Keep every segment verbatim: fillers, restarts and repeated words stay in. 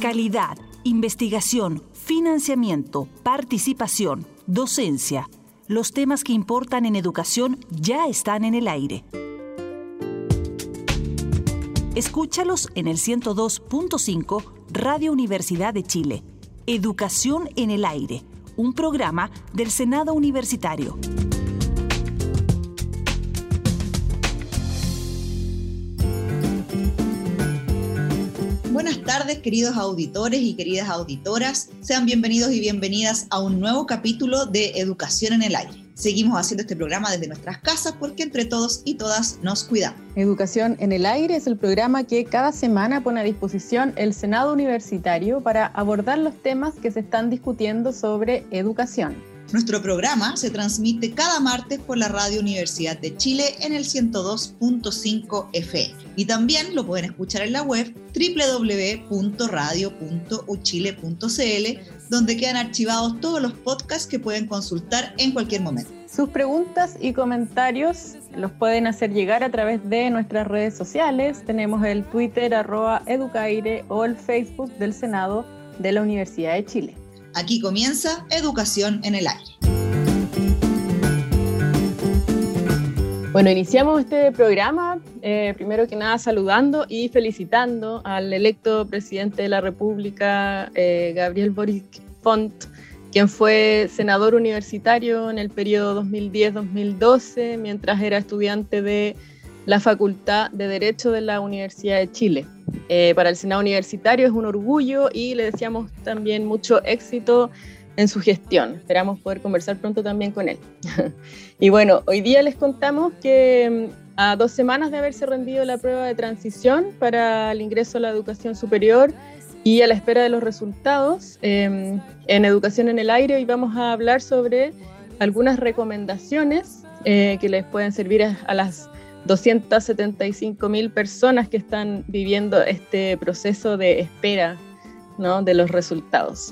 Calidad, investigación, financiamiento, participación, docencia. Los temas que importan en educación ya están en el aire. Escúchalos en el ciento dos punto cinco Radio Universidad de Chile. Educación en el aire, un programa del Senado Universitario. Buenas tardes, queridos auditores y queridas auditoras. Sean bienvenidos y bienvenidas a un nuevo capítulo de Educación en el Aire. Seguimos haciendo este programa desde nuestras casas porque entre todos y todas nos cuidamos. Educación en el Aire es el programa que cada semana pone a disposición el Senado Universitario para abordar los temas que se están discutiendo sobre educación. Nuestro programa se transmite cada martes por la Radio Universidad de Chile en el ciento dos punto cinco F M. Y también lo pueden escuchar en la web doble u doble u doble u punto radio punto u chile punto c l, donde quedan archivados todos los podcasts que pueden consultar en cualquier momento. Sus preguntas y comentarios los pueden hacer llegar a través de nuestras redes sociales. Tenemos el Twitter arroba educaire o el Facebook del Senado de la Universidad de Chile. Aquí comienza Educación en el Aire. Bueno, iniciamos este programa, eh, primero que nada saludando y felicitando al electo presidente de la República, eh, Gabriel Boric Font, quien fue senador universitario en el periodo dos mil diez a dos mil doce, mientras era estudiante de la Facultad de Derecho de la Universidad de Chile. Eh, para el Senado Universitario es un orgullo y le deseamos también mucho éxito en su gestión. Esperamos poder conversar pronto también con él. Y bueno, hoy día les contamos que a dos semanas de haberse rendido la prueba de transición para el ingreso a la educación superior y a la espera de los resultados, eh, en Educación en el Aire hoy vamos a hablar sobre algunas recomendaciones eh, que les pueden servir a, a las doscientas setenta y cinco mil personas que están viviendo este proceso de espera, ¿no?, de los resultados.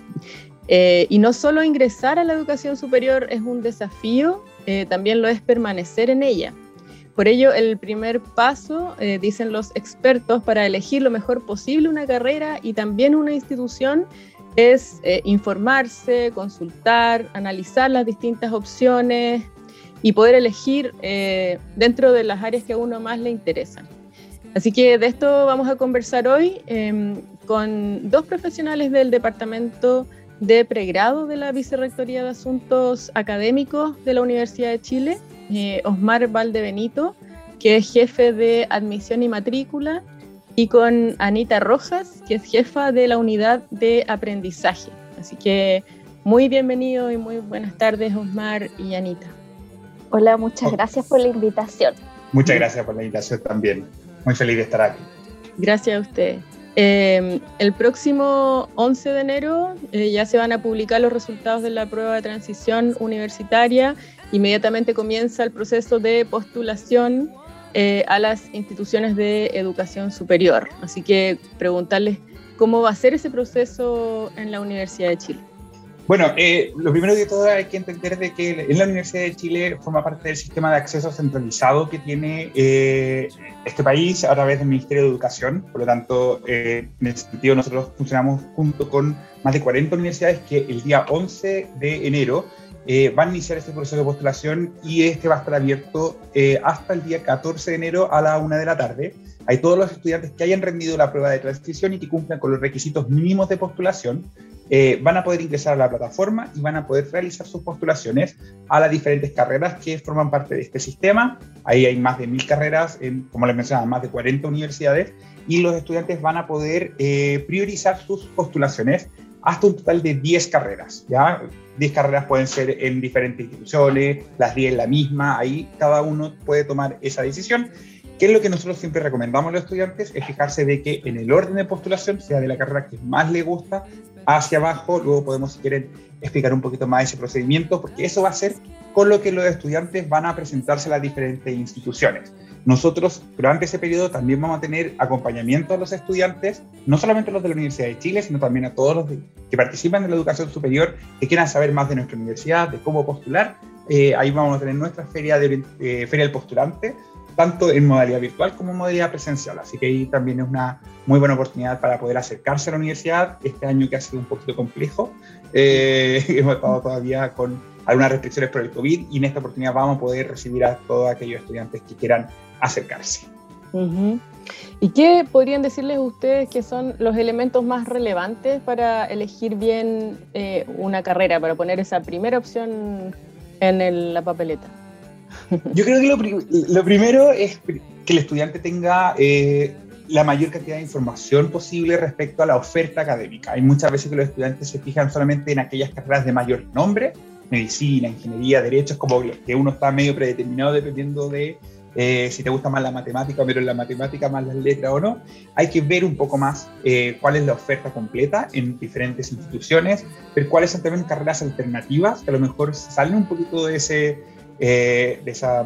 Eh, y no solo ingresar a la educación superior es un desafío, eh, también lo es permanecer en ella. Por ello, el primer paso, eh, dicen los expertos, para elegir lo mejor posible una carrera y también una institución es eh, informarse, consultar, analizar las distintas opciones y poder elegir eh, dentro de las áreas que a uno más le interesan. Así que de esto vamos a conversar hoy eh, con dos profesionales del Departamento de Pregrado de la Vicerrectoría de Asuntos Académicos de la Universidad de Chile, eh, Osmar Valdebenito, que es jefe de Admisión y Matrícula, y con Anita Rojas, que es jefa de la Unidad de Aprendizaje. Así que muy bienvenido y muy buenas tardes, Osmar y Anita. Hola, muchas gracias por la invitación. Muchas gracias por la invitación también. Muy feliz de estar aquí. Gracias a usted. Eh, el próximo once de enero eh, ya se van a publicar los resultados de la prueba de transición universitaria. Inmediatamente comienza el proceso de postulación eh, a las instituciones de educación superior. Así que preguntarles cómo va a ser ese proceso en la Universidad de Chile. Bueno, eh, lo primero de todo hay que entender de que en la Universidad de Chile forma parte del sistema de acceso centralizado que tiene eh, este país a través del Ministerio de Educación. Por lo tanto, eh, en ese sentido nosotros funcionamos junto con más de cuarenta universidades que el día once de enero eh, van a iniciar este proceso de postulación y este va a estar abierto eh, hasta el día catorce de enero a la una de la tarde. Hay todos los estudiantes que hayan rendido la prueba de transición y que cumplan con los requisitos mínimos de postulación. Eh, van a poder ingresar a la plataforma y van a poder realizar sus postulaciones a las diferentes carreras que forman parte de este sistema. Ahí hay más de mil carreras, en, como les mencionaba, más de cuarenta universidades, y los estudiantes van a poder eh, priorizar sus postulaciones hasta un total de diez carreras, ¿ya? diez carreras pueden ser en diferentes instituciones, las diez en la misma, ahí cada uno puede tomar esa decisión. ¿Qué es lo que nosotros siempre recomendamos a los estudiantes? Es fijarse de que en el orden de postulación sea de la carrera que más le gusta hacia abajo. Luego podemos, si quieren, explicar un poquito más ese procedimiento, porque eso va a ser con lo que los estudiantes van a presentarse a las diferentes instituciones. Nosotros, durante ese periodo, también vamos a tener acompañamiento a los estudiantes, no solamente a los de la Universidad de Chile, sino también a todos los de, que participan en la educación superior, que quieran saber más de nuestra universidad, de cómo postular. Eh, ahí vamos a tener nuestra feria, de, eh, feria del postulante, tanto en modalidad virtual como en modalidad presencial. Así que ahí también es una, muy buena oportunidad para poder acercarse a la universidad. Este año que ha sido un poquito complejo, eh, hemos estado todavía con algunas restricciones por el COVID y en esta oportunidad vamos a poder recibir a todos aquellos estudiantes que quieran acercarse. Uh-huh. ¿Y qué podrían decirles ustedes que son los elementos más relevantes para elegir bien eh, una carrera, para poner esa primera opción en el, la papeleta? Yo creo que lo, lo primero es que el estudiante tenga eh, la mayor cantidad de información posible respecto a la oferta académica. Hay muchas veces que los estudiantes se fijan solamente en aquellas carreras de mayor nombre, medicina, ingeniería, derechos, como que uno está medio predeterminado dependiendo de Eh, si te gusta más la matemática, pero en la matemática más las letras o no. Hay que ver un poco más eh, cuál es la oferta completa en diferentes instituciones, ver cuáles son también carreras alternativas que a lo mejor salen un poquito de, ese, eh, de esa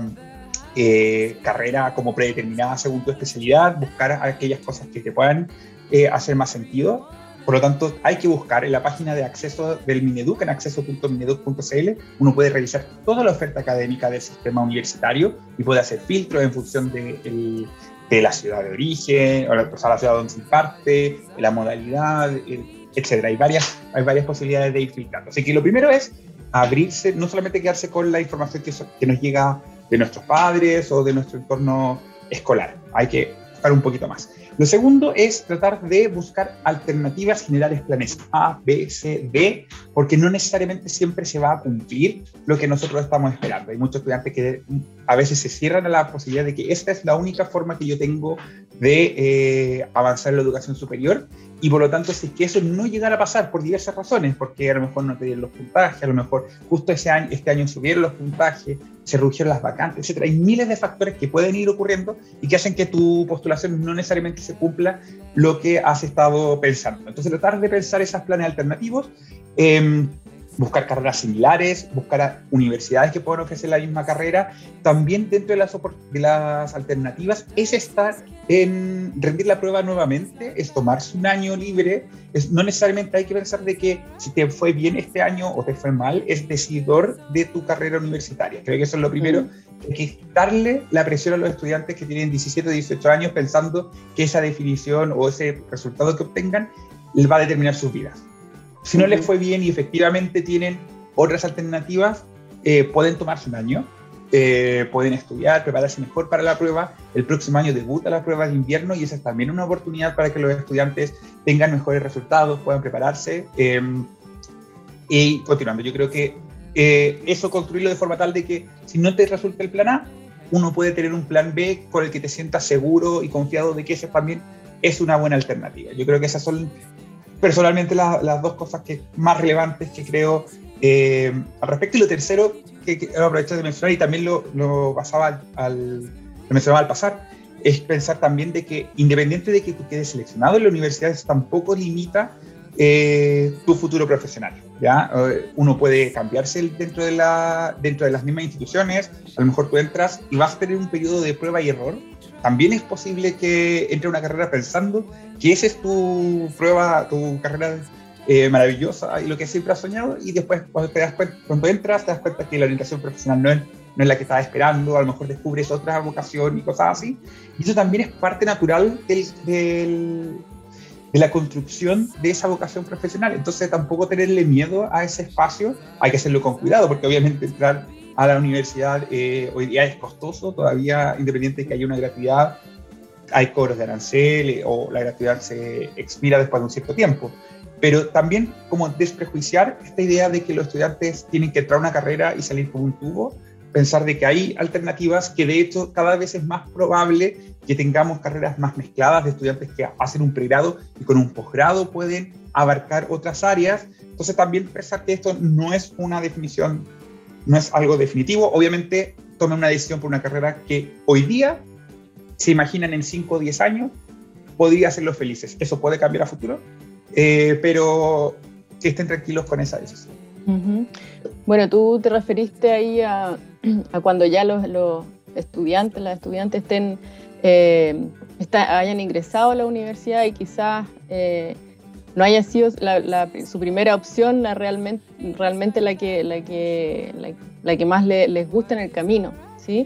eh, carrera como predeterminada según tu especialidad, buscar aquellas cosas que te puedan eh, hacer más sentido. Por lo tanto, hay que buscar en la página de acceso del Mineduc, en acceso punto mineduc punto c l, uno puede revisar toda la oferta académica del sistema universitario y puede hacer filtros en función de, el, de la ciudad de origen, o la, o sea, la ciudad donde se imparte, la modalidad, etcétera. Hay varias, hay varias posibilidades de ir filtrando. Así que lo primero es abrirse, no solamente quedarse con la información que, que nos llega de nuestros padres o de nuestro entorno escolar. Hay que buscar un poquito más. Lo segundo es tratar de buscar alternativas, generales, planes A, B, C, D, porque no necesariamente siempre se va a cumplir lo que nosotros estamos esperando. Hay muchos estudiantes que a veces se cierran a la posibilidad de que esta es la única forma que yo tengo de eh, avanzar en la educación superior, y por lo tanto, si es que eso no llegara a pasar por diversas razones, porque a lo mejor no te dieron los puntajes, a lo mejor justo ese año, este año subieron los puntajes, se redujeron las vacantes, etcétera. Hay miles de factores que pueden ir ocurriendo y que hacen que tu postulación no necesariamente se cumpla lo que has estado pensando. Entonces, tratar de pensar esos planes alternativos, eh, buscar carreras similares, buscar universidades que puedan ofrecer la misma carrera. También dentro de las, de las alternativas es estar en rendir la prueba nuevamente, es tomarse un año libre. Es, no necesariamente hay que pensar de que si te fue bien este año o te fue mal, es decidor de tu carrera universitaria. Creo que eso es lo primero. Mm. Hay que darle la presión a los estudiantes que tienen diecisiete o dieciocho años pensando que esa definición o ese resultado que obtengan les va a determinar sus vidas. Si no les fue bien y efectivamente tienen otras alternativas, eh, pueden tomarse un año, eh, pueden estudiar, prepararse mejor para la prueba. El próximo año debuta la prueba de invierno y esa es también una oportunidad para que los estudiantes tengan mejores resultados, puedan prepararse. Eh, y continuando, yo creo que eh, eso construirlo de forma tal de que si no te resulta el plan A, uno puede tener un plan B con el que te sientas seguro y confiado de que ese también es una buena alternativa. Yo creo que esas son personalmente la, las dos cosas que, más relevantes que creo eh, al respecto. Y lo tercero que, que aprovecho de mencionar, y también lo, lo pasaba al, al, lo mencionaba al pasar, es pensar también de que independiente de que tú quedes seleccionado en la universidad, eso tampoco limita eh, tu futuro profesional, ¿ya? Uno puede cambiarse dentro de, la, dentro de las mismas instituciones. A lo mejor tú entras y vas a tener un periodo de prueba y error. También es posible que entre a una carrera pensando que esa es tu prueba, tu carrera eh, maravillosa y lo que siempre has soñado, y después cuando, te das cuenta, cuando entras te das cuenta que la orientación profesional no es, no es la que estabas esperando, a lo mejor descubres otra vocación y cosas así. Y eso también es parte natural del, del, de la construcción de esa vocación profesional. Entonces tampoco tenerle miedo a ese espacio, hay que hacerlo con cuidado, porque obviamente entrar a la universidad eh, hoy día es costoso, todavía independiente de que haya una gratuidad, hay cobros de arancel eh, o la gratuidad se expira después de un cierto tiempo. Pero también como desprejuiciar esta idea de que los estudiantes tienen que entrar a una carrera y salir con un tubo, pensar de que hay alternativas, que de hecho cada vez es más probable que tengamos carreras más mezcladas de estudiantes que hacen un pregrado y con un posgrado pueden abarcar otras áreas. Entonces también pensar que esto no es una definición, no es algo definitivo. Obviamente tomen una decisión por una carrera que hoy día se imaginan en cinco o diez años podría hacerlos felices. Eso puede cambiar a futuro, eh, pero que estén tranquilos con esa decisión. Uh-huh. Bueno, tú te referiste ahí a, a cuando ya los, los estudiantes, las estudiantes estén, eh, está, hayan ingresado a la universidad y quizás eh, no haya sido la, la, su primera opción la realmente, realmente la que, la que, la, la que más le, les gusta en el camino, ¿sí?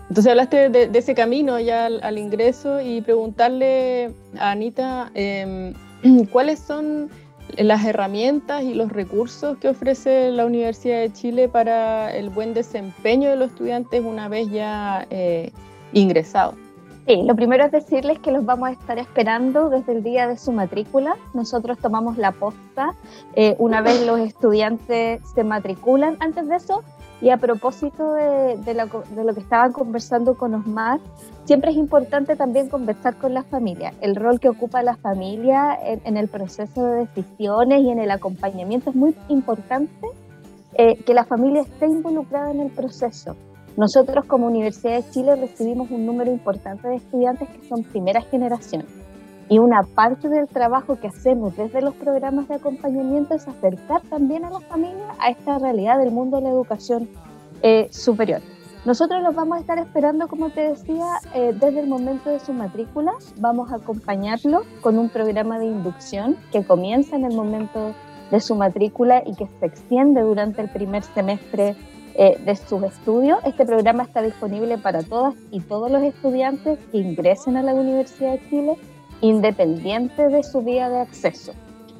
Entonces hablaste de, de ese camino ya al, al ingreso y preguntarle a Anita eh, cuáles son las herramientas y los recursos que ofrece la Universidad de Chile para el buen desempeño de los estudiantes una vez ya eh, ingresados. Sí, lo primero es decirles que los vamos a estar esperando desde el día de su matrícula. Nosotros tomamos la posta eh, una vez los estudiantes se matriculan. Antes de eso, y a propósito de, de, lo, de lo que estaban conversando con Osmar, siempre es importante también conversar con la familia. El rol que ocupa la familia en, en el proceso de decisiones y en el acompañamiento es muy importante, eh, que la familia esté involucrada en el proceso. Nosotros como Universidad de Chile recibimos un número importante de estudiantes que son primera generación, y una parte del trabajo que hacemos desde los programas de acompañamiento es acercar también a la familia a esta realidad del mundo de la educación eh, superior. Nosotros los vamos a estar esperando, como te decía, eh, desde el momento de su matrícula. Vamos a acompañarlo con un programa de inducción que comienza en el momento de su matrícula y que se extiende durante el primer semestre Eh, de sus estudios. Este programa está disponible para todas y todos los estudiantes que ingresen a la Universidad de Chile, independiente de su vía de acceso.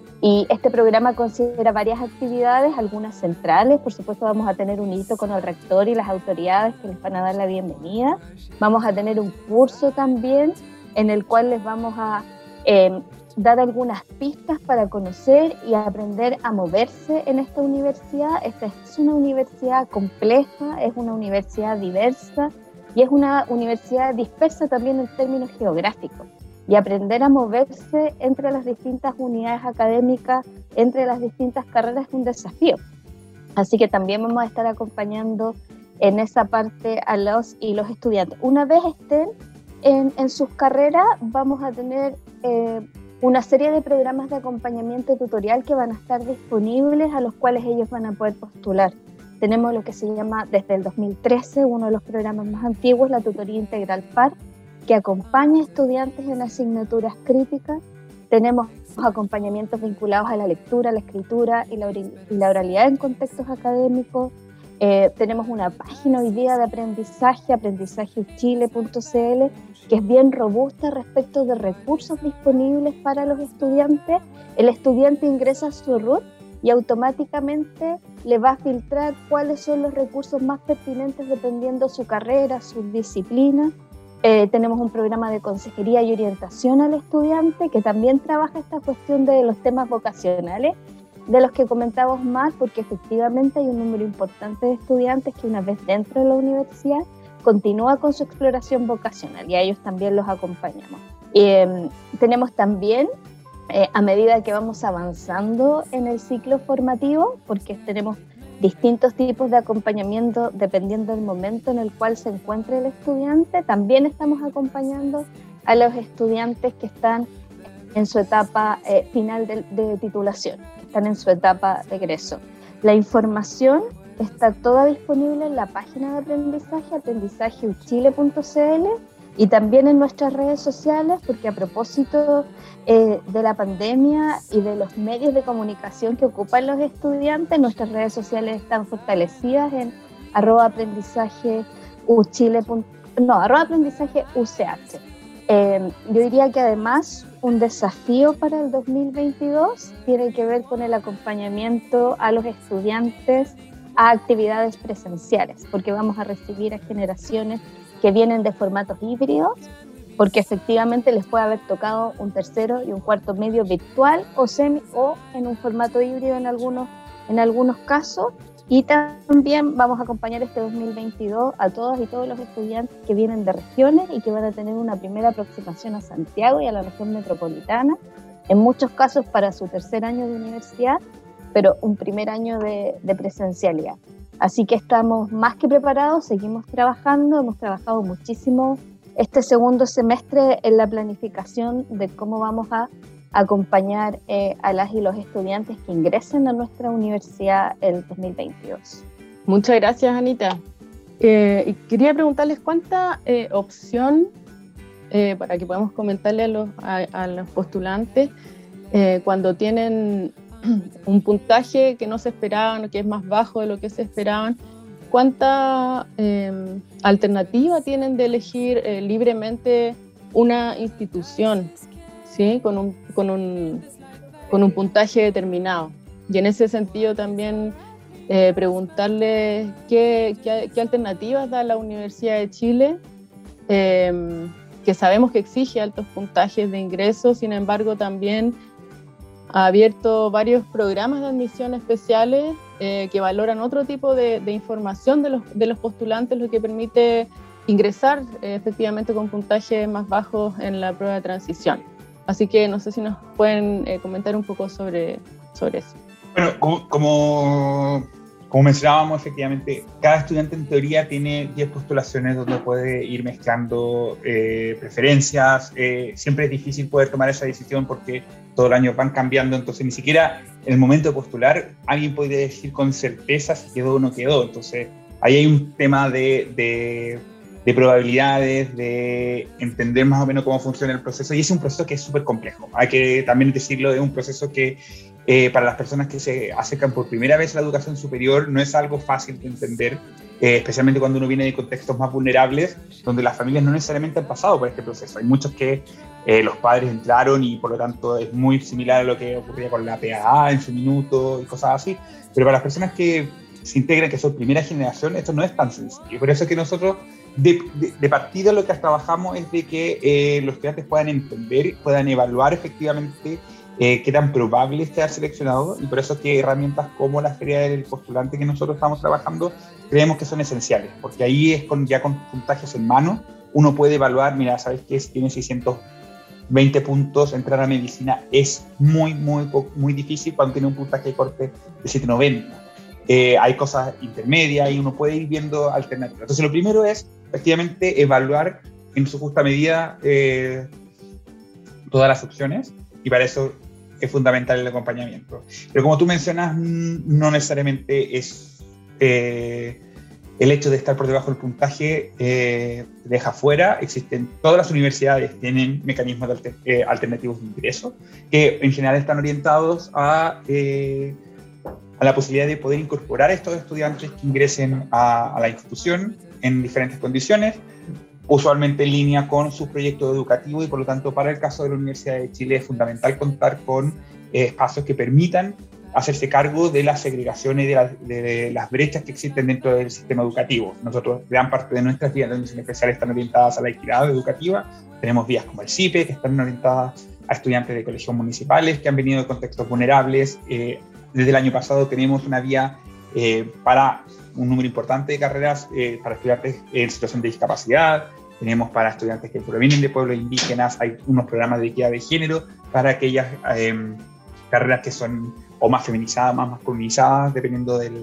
Y este programa considera varias actividades, algunas centrales. Por supuesto, vamos a tener un hito con el rector y las autoridades que les van a dar la bienvenida. Vamos a tener un curso también en el cual les vamos a eh, dar algunas pistas para conocer y aprender a moverse en esta universidad. Esta es una universidad compleja, es una universidad diversa y es una universidad dispersa también en términos geográficos. Y aprender a moverse entre las distintas unidades académicas, entre las distintas carreras, es un desafío. Así que también vamos a estar acompañando en esa parte a los y los estudiantes. Una vez estén en, en sus carreras, vamos a tener eh, una serie de programas de acompañamiento tutorial que van a estar disponibles, a los cuales ellos van a poder postular. Tenemos lo que se llama, desde el dos mil trece, uno de los programas más antiguos, la Tutoría Integral P A R, que acompaña a estudiantes en asignaturas críticas. Tenemos acompañamientos vinculados a la lectura, la escritura y la, y la oralidad en contextos académicos. Eh, tenemos una página hoy día de aprendizaje, aprendizaje chile punto c l, que es bien robusta respecto de recursos disponibles para los estudiantes. El estudiante ingresa a su R U T y automáticamente le va a filtrar cuáles son los recursos más pertinentes dependiendo su carrera, su disciplina. Eh, tenemos un programa de consejería y orientación al estudiante que también trabaja esta cuestión de los temas vocacionales, de los que comentábamos más, porque efectivamente hay un número importante de estudiantes que una vez dentro de la universidad continúa con su exploración vocacional, y a ellos también los acompañamos. Eh, tenemos también, eh, a medida que vamos avanzando en el ciclo formativo, porque tenemos distintos tipos de acompañamiento dependiendo del momento en el cual se encuentre el estudiante, también estamos acompañando a los estudiantes que están en su etapa eh, final de, de titulación, que están en su etapa de egreso. La información está toda disponible en la página de aprendizaje, aprendizaje u chile punto c l, y también en nuestras redes sociales, porque a propósito eh, de la pandemia y de los medios de comunicación que ocupan los estudiantes, nuestras redes sociales están fortalecidas en arroba aprendizaje u chile, no, arroba aprendizaje u c h. Eh, yo diría que además un desafío para el dos mil veintidós tiene que ver con el acompañamiento a los estudiantes a actividades presenciales, porque vamos a recibir a generaciones que vienen de formatos híbridos, porque efectivamente les puede haber tocado un tercero y un cuarto medio virtual o semi o en un formato híbrido en algunos, en algunos casos. Y también vamos a acompañar este dos mil veintidós a todas y todos los estudiantes que vienen de regiones y que van a tener una primera aproximación a Santiago y a la región metropolitana, en muchos casos para su tercer año de universidad, pero un primer año de, de presencialidad. Así que estamos más que preparados, seguimos trabajando, hemos trabajado muchísimo este segundo semestre en la planificación de cómo vamos a acompañar eh, a las y los estudiantes que ingresen a nuestra universidad el dos mil veintidós. Muchas gracias, Anita. Eh, y quería preguntarles cuánta eh, opción, eh, para que podamos comentarle a los, a, a los postulantes, eh, cuando tienen un puntaje que no se esperaban o que es más bajo de lo que se esperaban, ¿cuánta eh, alternativa tienen de elegir eh, libremente una institución, ¿sí? con, un, con, un, con un puntaje determinado? Y en ese sentido también eh, preguntarle qué, qué, qué alternativas da la Universidad de Chile, eh, que sabemos que exige altos puntajes de ingreso, sin embargo también ha abierto varios programas de admisión especiales eh, que valoran otro tipo de, de información de los, de los postulantes, lo que permite ingresar eh, efectivamente con puntajes más bajos en la prueba de transición. Así que no sé si nos pueden eh, comentar un poco sobre, sobre eso. Bueno, como, como, como mencionábamos, efectivamente, cada estudiante en teoría tiene diez postulaciones donde puede ir mezclando eh, preferencias. Eh, siempre es difícil poder tomar esa decisión porque todo el año van cambiando, entonces ni siquiera en el momento de postular alguien puede decir con certeza si quedó o no quedó. Entonces ahí hay un tema de, de, de probabilidades, de entender más o menos cómo funciona el proceso, y es un proceso que es súper complejo. Hay que también decirlo, es un proceso que eh, para las personas que se acercan por primera vez a la educación superior no es algo fácil de entender, eh, especialmente cuando uno viene de contextos más vulnerables, donde las familias no necesariamente han pasado por este proceso. Hay muchos que eh, los padres entraron y por lo tanto es muy similar a lo que ocurría con la P A A en su minuto y cosas así, pero para las personas que se integran, que son primera generación, esto no es tan sencillo. Y por eso es que nosotros de, de, de partida lo que trabajamos es de que eh, los estudiantes puedan entender, puedan evaluar efectivamente eh, qué tan probable es quedar seleccionado, y por eso es que herramientas como la feria del postulante que nosotros estamos trabajando creemos que son esenciales, porque ahí es con, ya con puntajes en mano uno puede evaluar, mira, ¿sabes qué? Si tiene seiscientos veinte puntos, entrar a medicina es muy, muy, muy difícil cuando tiene un puntaje de corte de setecientos noventa. Eh, hay cosas intermedias y uno puede ir viendo alternativas. Entonces lo primero es efectivamente evaluar en su justa medida eh, todas las opciones, y para eso es fundamental el acompañamiento. Pero como tú mencionas, no necesariamente es eh, el hecho de estar por debajo del puntaje eh, deja fuera. Existen, todas las universidades tienen mecanismos de alter, eh, alternativos de ingreso que en general están orientados a, eh, a la posibilidad de poder incorporar a estos estudiantes que ingresen a, a la institución en diferentes condiciones, usualmente en línea con su proyecto educativo, y por lo tanto para el caso de la Universidad de Chile es fundamental contar con eh, espacios que permitan hacerse cargo de las segregaciones y de, la, de las brechas que existen dentro del sistema educativo. Nosotros, gran parte de nuestras vías de admisión especial están orientadas a la equidad educativa. Tenemos vías como el C I P E, que están orientadas a estudiantes de colegios municipales que han venido de contextos vulnerables. Eh, desde el año pasado tenemos una vía eh, para un número importante de carreras eh, para estudiantes en situación de discapacidad. Tenemos para estudiantes que provienen de pueblos indígenas, hay unos programas de equidad de género para aquellas eh, carreras que son o más feminizadas, más masculinizadas, dependiendo del,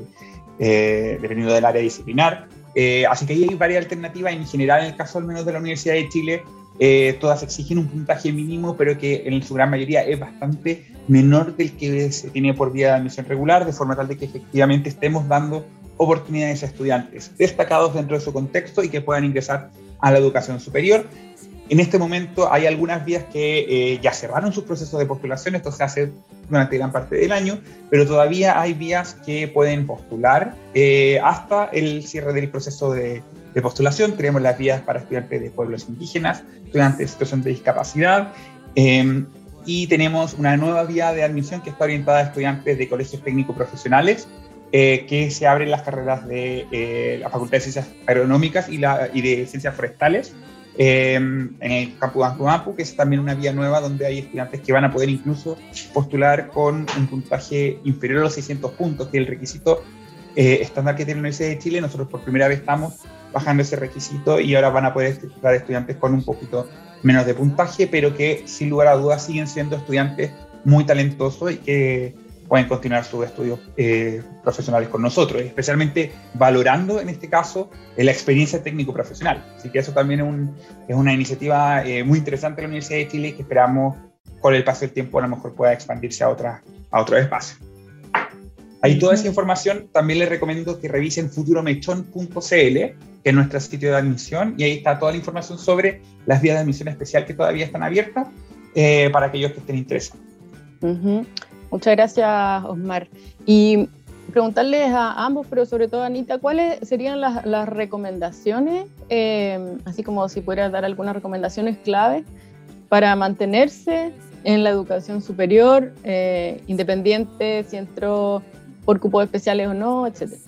eh, dependiendo del área disciplinar. Eh, así que ahí hay varias alternativas. En general, en el caso al menos de la Universidad de Chile, eh, todas exigen un puntaje mínimo, pero que en su gran mayoría es bastante menor del que se tiene por vía de admisión regular, de forma tal de que efectivamente estemos dando oportunidades a estudiantes destacados dentro de su contexto y que puedan ingresar a la educación superior. En este momento hay algunas vías que eh, ya cerraron sus procesos de postulación, esto se hace durante gran parte del año, pero todavía hay vías que pueden postular eh, hasta el cierre del proceso de, de postulación. Tenemos las vías para estudiantes de pueblos indígenas, estudiantes en situación de discapacidad, eh, y tenemos una nueva vía de admisión que está orientada a estudiantes de colegios técnico-profesionales, eh, que se abren las carreras de eh, la Facultad de Ciencias Agronómicas y, la, y de Ciencias Forestales, Eh, en el campus de Antumapu, que es también una vía nueva donde hay estudiantes que van a poder incluso postular con un puntaje inferior a los seiscientos puntos, que es el requisito eh, estándar que tiene la Universidad de Chile. Nosotros por primera vez estamos bajando ese requisito y ahora van a poder estudiar estudiantes con un poquito menos de puntaje, pero que sin lugar a dudas siguen siendo estudiantes muy talentosos y que pueden continuar sus estudios eh, profesionales con nosotros, especialmente valorando en este caso eh, la experiencia técnico-profesional. Así que eso también es, un, es una iniciativa eh, muy interesante de la Universidad de Chile, que esperamos con el paso del tiempo a lo mejor pueda expandirse a, otra, a otros espacios. Ahí toda esa información también les recomiendo que revisen futuromechon punto c l, que es nuestro sitio de admisión, y ahí está toda la información sobre las vías de admisión especial que todavía están abiertas eh, para aquellos que estén interesados. Uh-huh. Muchas gracias, Osmar. Y preguntarles a ambos, pero sobre todo a Anita, ¿cuáles serían las, las recomendaciones, eh, así como si pudieras dar algunas recomendaciones clave para mantenerse en la educación superior, eh, independiente, si entró por cupos especiales o no, etcétera?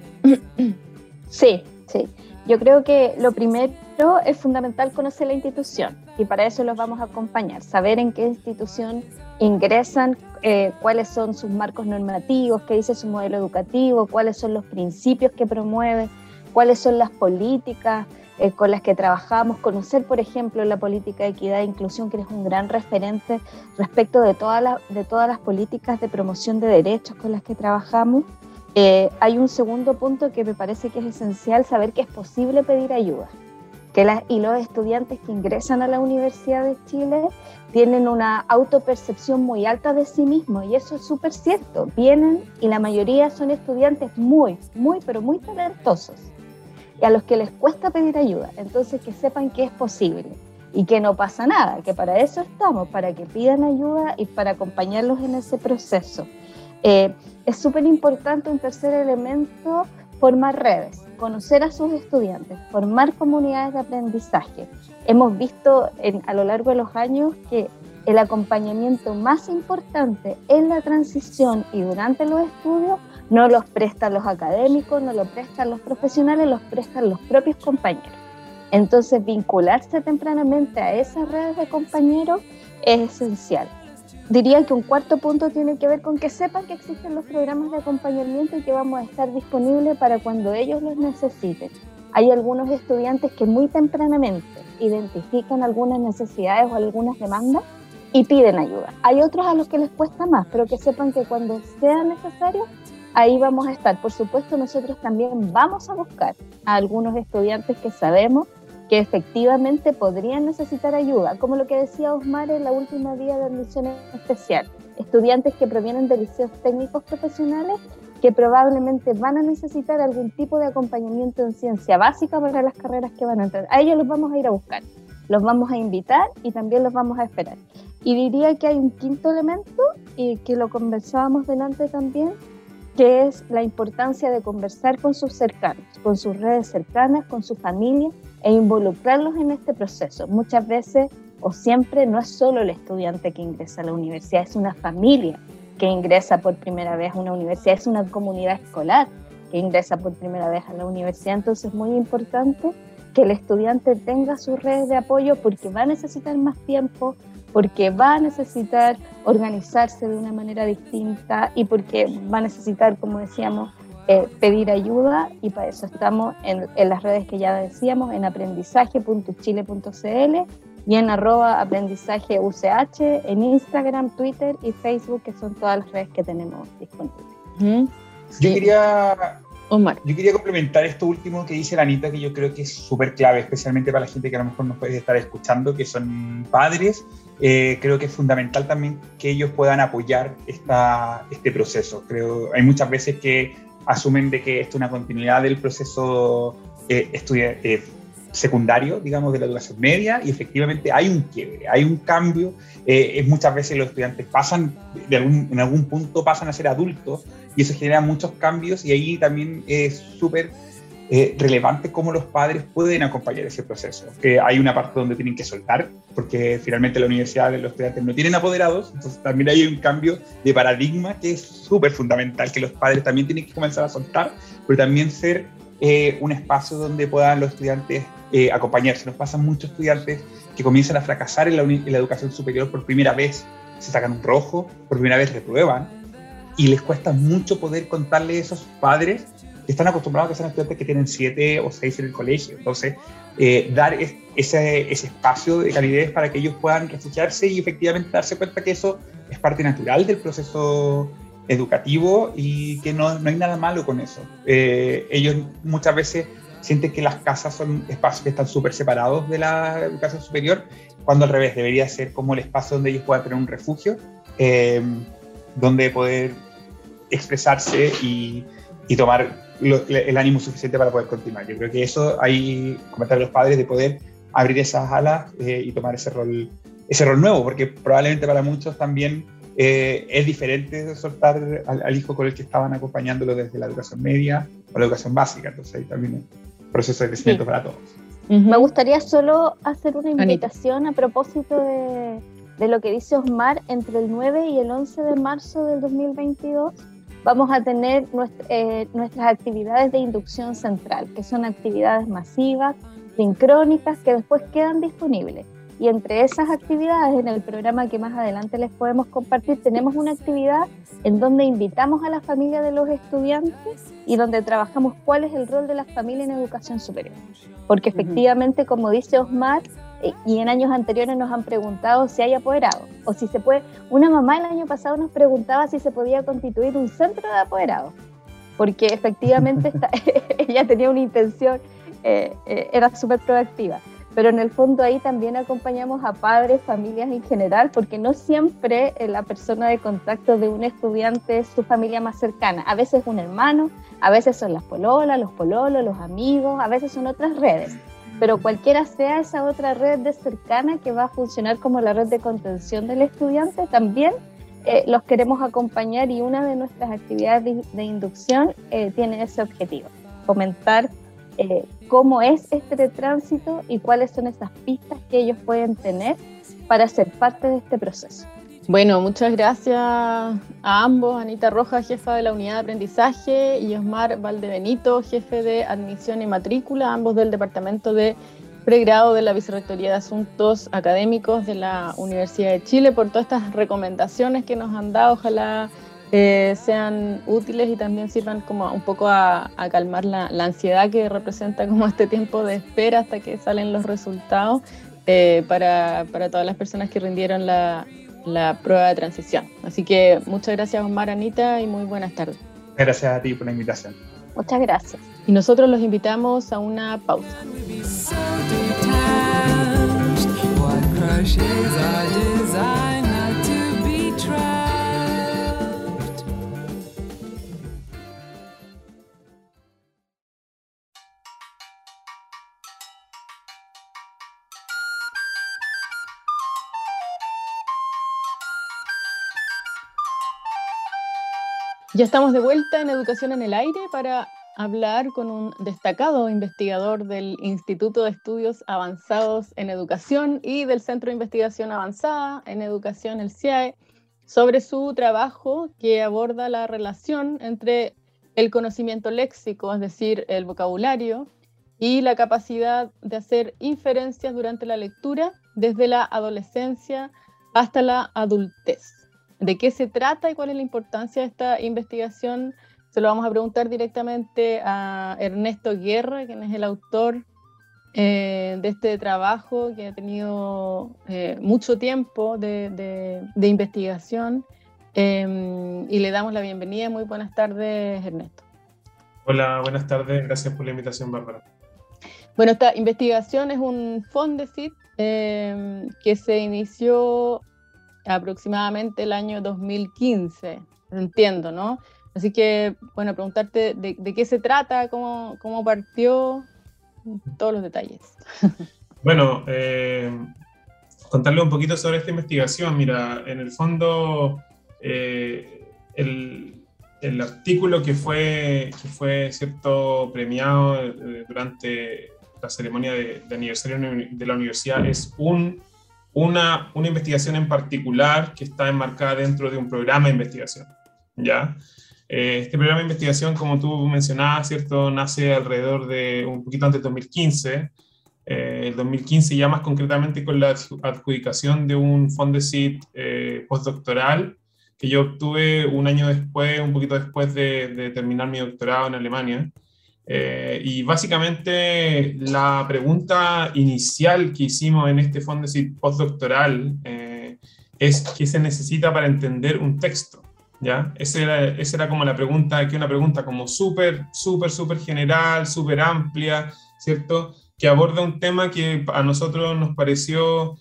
Sí, sí. Yo creo que lo primero es fundamental conocer la institución y para eso los vamos a acompañar, saber en qué institución ingresan, eh, cuáles son sus marcos normativos, qué dice su modelo educativo, cuáles son los principios que promueve, cuáles son las políticas eh, con las que trabajamos, conocer, por ejemplo, la política de equidad e inclusión, que es un gran referente respecto de, toda la, de todas las políticas de promoción de derechos con las que trabajamos. Eh, hay un segundo punto que me parece que es esencial, saber que es posible pedir ayuda, que las, y los estudiantes que ingresan a la Universidad de Chile tienen una autopercepción muy alta de sí mismos, y eso es súper cierto. Vienen y la mayoría son estudiantes muy, muy, pero muy talentosos, y a los que les cuesta pedir ayuda. Entonces, que sepan que es posible y que no pasa nada, que para eso estamos, para que pidan ayuda y para acompañarlos en ese proceso. Eh, es súper importante, un tercer elemento, formar redes, conocer a sus estudiantes, formar comunidades de aprendizaje. Hemos visto en, a lo largo de los años que el acompañamiento más importante en la transición y durante los estudios no los prestan los académicos, no lo prestan los profesionales, los prestan los propios compañeros. Entonces, vincularse tempranamente a esas redes de compañeros es esencial. Diría que un cuarto punto tiene que ver con que sepan que existen los programas de acompañamiento y que vamos a estar disponibles para cuando ellos los necesiten. Hay algunos estudiantes que muy tempranamente identifican algunas necesidades o algunas demandas y piden ayuda. Hay otros a los que les cuesta más, pero que sepan que cuando sea necesario, ahí vamos a estar. Por supuesto, nosotros también vamos a buscar a algunos estudiantes que sabemos que efectivamente podrían necesitar ayuda, como lo que decía Osmar en la última vía de admisión especial. Estudiantes que provienen de liceos técnicos profesionales que probablemente van a necesitar algún tipo de acompañamiento en ciencia básica para las carreras que van a entrar. A ellos los vamos a ir a buscar, los vamos a invitar y también los vamos a esperar. Y diría que hay un quinto elemento, y que lo conversábamos delante también, que es la importancia de conversar con sus cercanos, con sus redes cercanas, con su familia, e involucrarlos en este proceso. Muchas veces o siempre no es solo el estudiante que ingresa a la universidad, es una familia que ingresa por primera vez a una universidad, es una comunidad escolar que ingresa por primera vez a la universidad. Entonces es muy importante que el estudiante tenga sus redes de apoyo, porque va a necesitar más tiempo, porque va a necesitar organizarse de una manera distinta y porque va a necesitar, como decíamos, Eh, pedir ayuda, y para eso estamos en, en las redes que ya decíamos, en aprendizaje punto chile punto c l y en arroba aprendizaje U C H, en Instagram, Twitter y Facebook, que son todas las redes que tenemos disponibles. ¿Mm? Sí. Yo quería... Omar. Yo quería complementar esto último que dice la Anita, que yo creo que es súper clave, especialmente para la gente que a lo mejor nos puede estar escuchando, que son padres. Eh, creo que es fundamental también que ellos puedan apoyar esta, este proceso. Creo, hay muchas veces que asumen de que esto es una continuidad del proceso eh, estudia, eh, secundario, digamos, de la educación media, y efectivamente hay un quiebre, hay un cambio. Eh, es muchas veces los estudiantes pasan, de algún, en algún punto pasan a ser adultos, y eso genera muchos cambios, y ahí también es súper eh, relevante cómo los padres pueden acompañar ese proceso. Que hay una parte donde tienen que soltar, porque finalmente la universidad, los estudiantes no tienen apoderados, entonces también hay un cambio de paradigma que es súper fundamental, que los padres también tienen que comenzar a soltar, pero también ser eh, un espacio donde puedan los estudiantes eh, acompañarse. Nos pasan muchos estudiantes que comienzan a fracasar en la, uni- en la educación superior por primera vez, se sacan un rojo, por primera vez reprueban, y les cuesta mucho poder contarle a esos padres que están acostumbrados a que sean estudiantes que tienen siete o seis en el colegio. Entonces, eh, dar es, ese, ese espacio de calidez para que ellos puedan refugiarse y efectivamente darse cuenta que eso es parte natural del proceso educativo y que no, no hay nada malo con eso. Eh, ellos muchas veces sienten que las casas son espacios que están súper separados de la educación superior, cuando al revés, debería ser como el espacio donde ellos puedan tener un refugio, eh, donde poder expresarse y, y tomar lo, el ánimo suficiente para poder continuar. Yo creo que eso hay comentar a los padres de poder abrir esas alas eh, y tomar ese rol, ese rol nuevo, porque probablemente para muchos también eh, es diferente soltar al, al hijo con el que estaban acompañándolo desde la educación media o la educación básica, entonces ahí también es un proceso de crecimiento sí. para todos. Uh-huh. Me gustaría solo hacer una invitación Anita. a propósito de, de lo que dice Osmar. Entre el nueve y el once de marzo del dos mil veintidós vamos a tener nuestra, eh, nuestras actividades de inducción central, que son actividades masivas, sincrónicas, que después quedan disponibles. Y entre esas actividades, en el programa que más adelante les podemos compartir, tenemos una actividad en donde invitamos a la familia de los estudiantes y donde trabajamos cuál es el rol de la familia en educación superior. Porque efectivamente, como dice Osmar, y en años anteriores nos han preguntado si hay apoderado, o si se puede. Una mamá el año pasado nos preguntaba si se podía constituir un centro de apoderados, porque efectivamente está, ella tenía una intención, eh, eh, era súper proactiva. Pero en el fondo ahí también acompañamos a padres, familias en general, porque no siempre la persona de contacto de un estudiante es su familia más cercana. A veces es un hermano, a veces son las pololas, los pololos, los amigos, a veces son otras redes. Pero cualquiera sea esa otra red de cercana que va a funcionar como la red de contención del estudiante, también eh, los queremos acompañar, y una de nuestras actividades de, de inducción eh, tiene ese objetivo, comentar Eh, cómo es este tránsito y cuáles son esas pistas que ellos pueden tener para ser parte de este proceso. Bueno, muchas gracias a ambos, Anita Rojas, jefa de la unidad de aprendizaje, y Osmar Valdebenito, jefe de admisión y matrícula, ambos del departamento de pregrado de la Vicerrectoría de Asuntos Académicos de la Universidad de Chile, por todas estas recomendaciones que nos han dado. Ojalá Eh, sean útiles y también sirvan como un poco a, a calmar la, la ansiedad que representa como este tiempo de espera hasta que salen los resultados eh, para, para todas las personas que rindieron la, la prueba de transición. Así que muchas gracias, Osmar, Anita, y muy buenas tardes. Gracias a ti por la invitación. Muchas gracias. Y nosotros los invitamos a una pausa. Ya estamos de vuelta en Educación en el Aire para hablar con un destacado investigador del Instituto de Estudios Avanzados en Educación y del Centro de Investigación Avanzada en Educación, el C I A E, sobre su trabajo que aborda la relación entre el conocimiento léxico, es decir, el vocabulario, y la capacidad de hacer inferencias durante la lectura desde la adolescencia hasta la adultez. ¿De qué se trata y cuál es la importancia de esta investigación? Se lo vamos a preguntar directamente a Ernesto Guerra, quien es el autor eh, de este trabajo, que ha tenido eh, mucho tiempo de, de, de investigación. Eh, y le damos la bienvenida. Muy buenas tardes, Ernesto. Hola, buenas tardes. Gracias por la invitación, Bárbara. Bueno, esta investigación es un Fondesit eh, que se inició aproximadamente el año dos mil quince, entiendo, ¿no? Así que, bueno, preguntarte de, de qué se trata, cómo, cómo partió, todos los detalles. Bueno, eh, contarle un poquito sobre esta investigación. Mira, en el fondo, eh, el, el artículo que fue, que fue cierto, premiado eh, durante la ceremonia de, de aniversario de la universidad es un Una, una investigación en particular que está enmarcada dentro de un programa de investigación, ¿ya? Eh, este programa de investigación, como tú mencionabas, ¿cierto?, nace alrededor de un poquito antes del dos mil quince, eh, el dos mil quince ya más concretamente con la adjudicación de un Fondesit eh, postdoctoral que yo obtuve un año después, un poquito después de, de terminar mi doctorado en Alemania. Eh, y básicamente la pregunta inicial que hicimos en este Fondesit postdoctoral eh, es ¿qué se necesita para entender un texto? ¿Ya? Esa era, esa era como la pregunta, que una pregunta como súper, súper, súper general, súper amplia, ¿cierto? Que aborda un tema que a nosotros nos pareció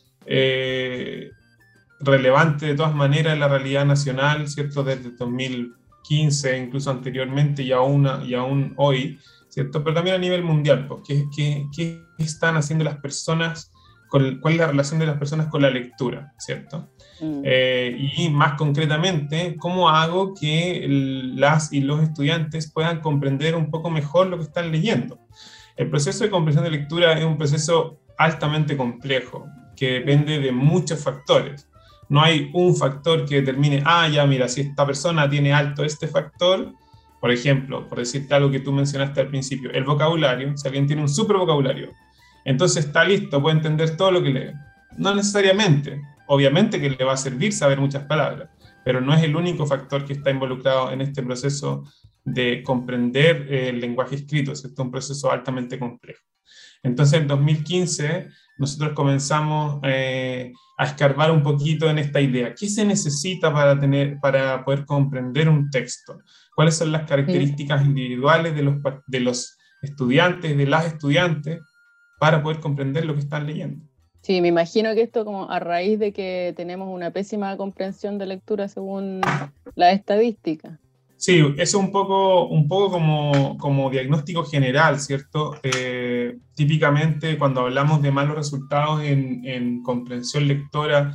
eh, relevante de todas maneras en la realidad nacional, ¿cierto? Desde dos mil quince, incluso anteriormente y aún, y aún hoy, ¿cierto? Pero también a nivel mundial, pues, ¿qué, qué, qué están haciendo las personas con, cuál es la relación de las personas con la lectura, ¿cierto? Mm. Eh, y más concretamente, ¿cómo hago que el, las y los estudiantes puedan comprender un poco mejor lo que están leyendo? El proceso de comprensión de lectura es un proceso altamente complejo, que depende de muchos factores. No hay un factor que determine, ah, ya, mira, si esta persona tiene alto este factor, por ejemplo, por decirte algo que tú mencionaste al principio, el vocabulario, si alguien tiene un super vocabulario, entonces está listo, puede entender todo lo que lee. No necesariamente, obviamente que le va a servir saber muchas palabras, pero no es el único factor que está involucrado en este proceso de comprender eh, el lenguaje escrito, ¿cierto? Es un proceso altamente complejo. Entonces, en dos mil quince, nosotros comenzamos eh, a escarbar un poquito en esta idea. ¿Qué se necesita para, tener, para poder comprender un texto? ¿Cuáles son las características individuales de los, de los estudiantes, de las estudiantes, para poder comprender lo que están leyendo? Sí, me imagino que esto como a raíz de que tenemos una pésima comprensión de lectura según la estadística. Sí, eso es un poco, un poco como, como diagnóstico general, ¿cierto? Eh, típicamente cuando hablamos de malos resultados en, en comprensión lectora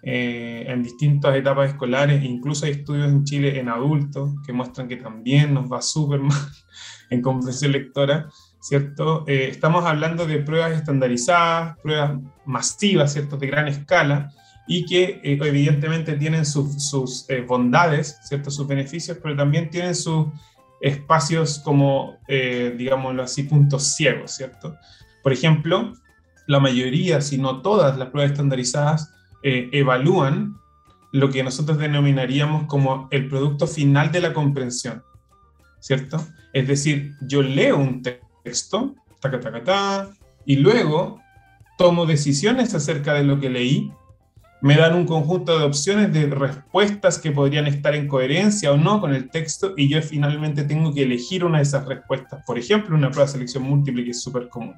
eh, en distintas etapas escolares, incluso hay estudios en Chile en adultos que muestran que también nos va súper mal en comprensión lectora, ¿cierto? Eh, estamos hablando de pruebas estandarizadas, pruebas masivas, ¿cierto? De gran escala, y que eh, evidentemente tienen sus, sus eh, bondades, ¿cierto? Sus beneficios, pero también tienen sus espacios como, eh, digámoslo así, puntos ciegos, ¿cierto? Por ejemplo, la mayoría, si no todas las pruebas estandarizadas, eh, evalúan lo que nosotros denominaríamos como el producto final de la comprensión, ¿cierto? Es decir, yo leo un texto, taca, taca, taca, y luego tomo decisiones acerca de lo que leí. Me dan un conjunto de opciones de respuestas que podrían estar en coherencia o no con el texto, y yo finalmente tengo que elegir una de esas respuestas. Por ejemplo, una prueba de selección múltiple, que es súper común.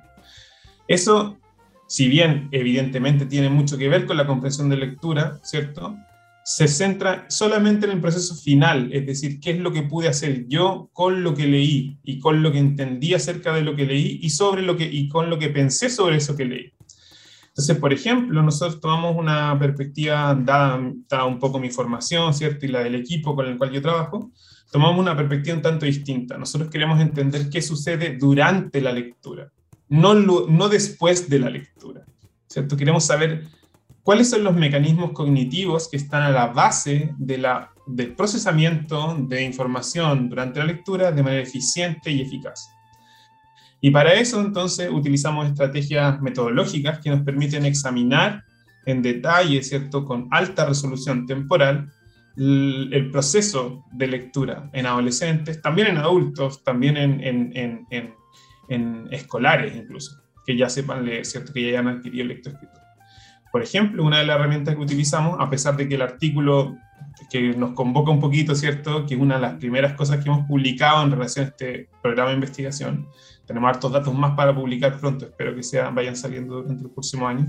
Eso, si bien evidentemente tiene mucho que ver con la comprensión de lectura, ¿cierto?, se centra solamente en el proceso final, es decir, qué es lo que pude hacer yo con lo que leí y con lo que entendí acerca de lo que leí y, sobre lo que, y con lo que pensé sobre eso que leí. Entonces, por ejemplo, nosotros tomamos una perspectiva, dada, dada un poco mi formación, ¿cierto?, y la del equipo con el cual yo trabajo, tomamos una perspectiva un tanto distinta. Nosotros queremos entender qué sucede durante la lectura, no, lo, no después de la lectura, ¿cierto? Queremos saber cuáles son los mecanismos cognitivos que están a la base de la, del procesamiento de información durante la lectura de manera eficiente y eficaz. Y para eso, entonces, utilizamos estrategias metodológicas que nos permiten examinar en detalle, ¿cierto?, con alta resolución temporal, el, el proceso de lectura en adolescentes, también en adultos, también en, en, en, en, en escolares incluso, que ya sepan leer, ¿cierto?, que ya hayan adquirido lectoescritura. Por ejemplo, una de las herramientas que utilizamos, a pesar de que el artículo que nos convoca un poquito, ¿cierto?, que es una de las primeras cosas que hemos publicado en relación a este programa de investigación, tenemos hartos datos más para publicar pronto, espero que sea, vayan saliendo durante los próximos años.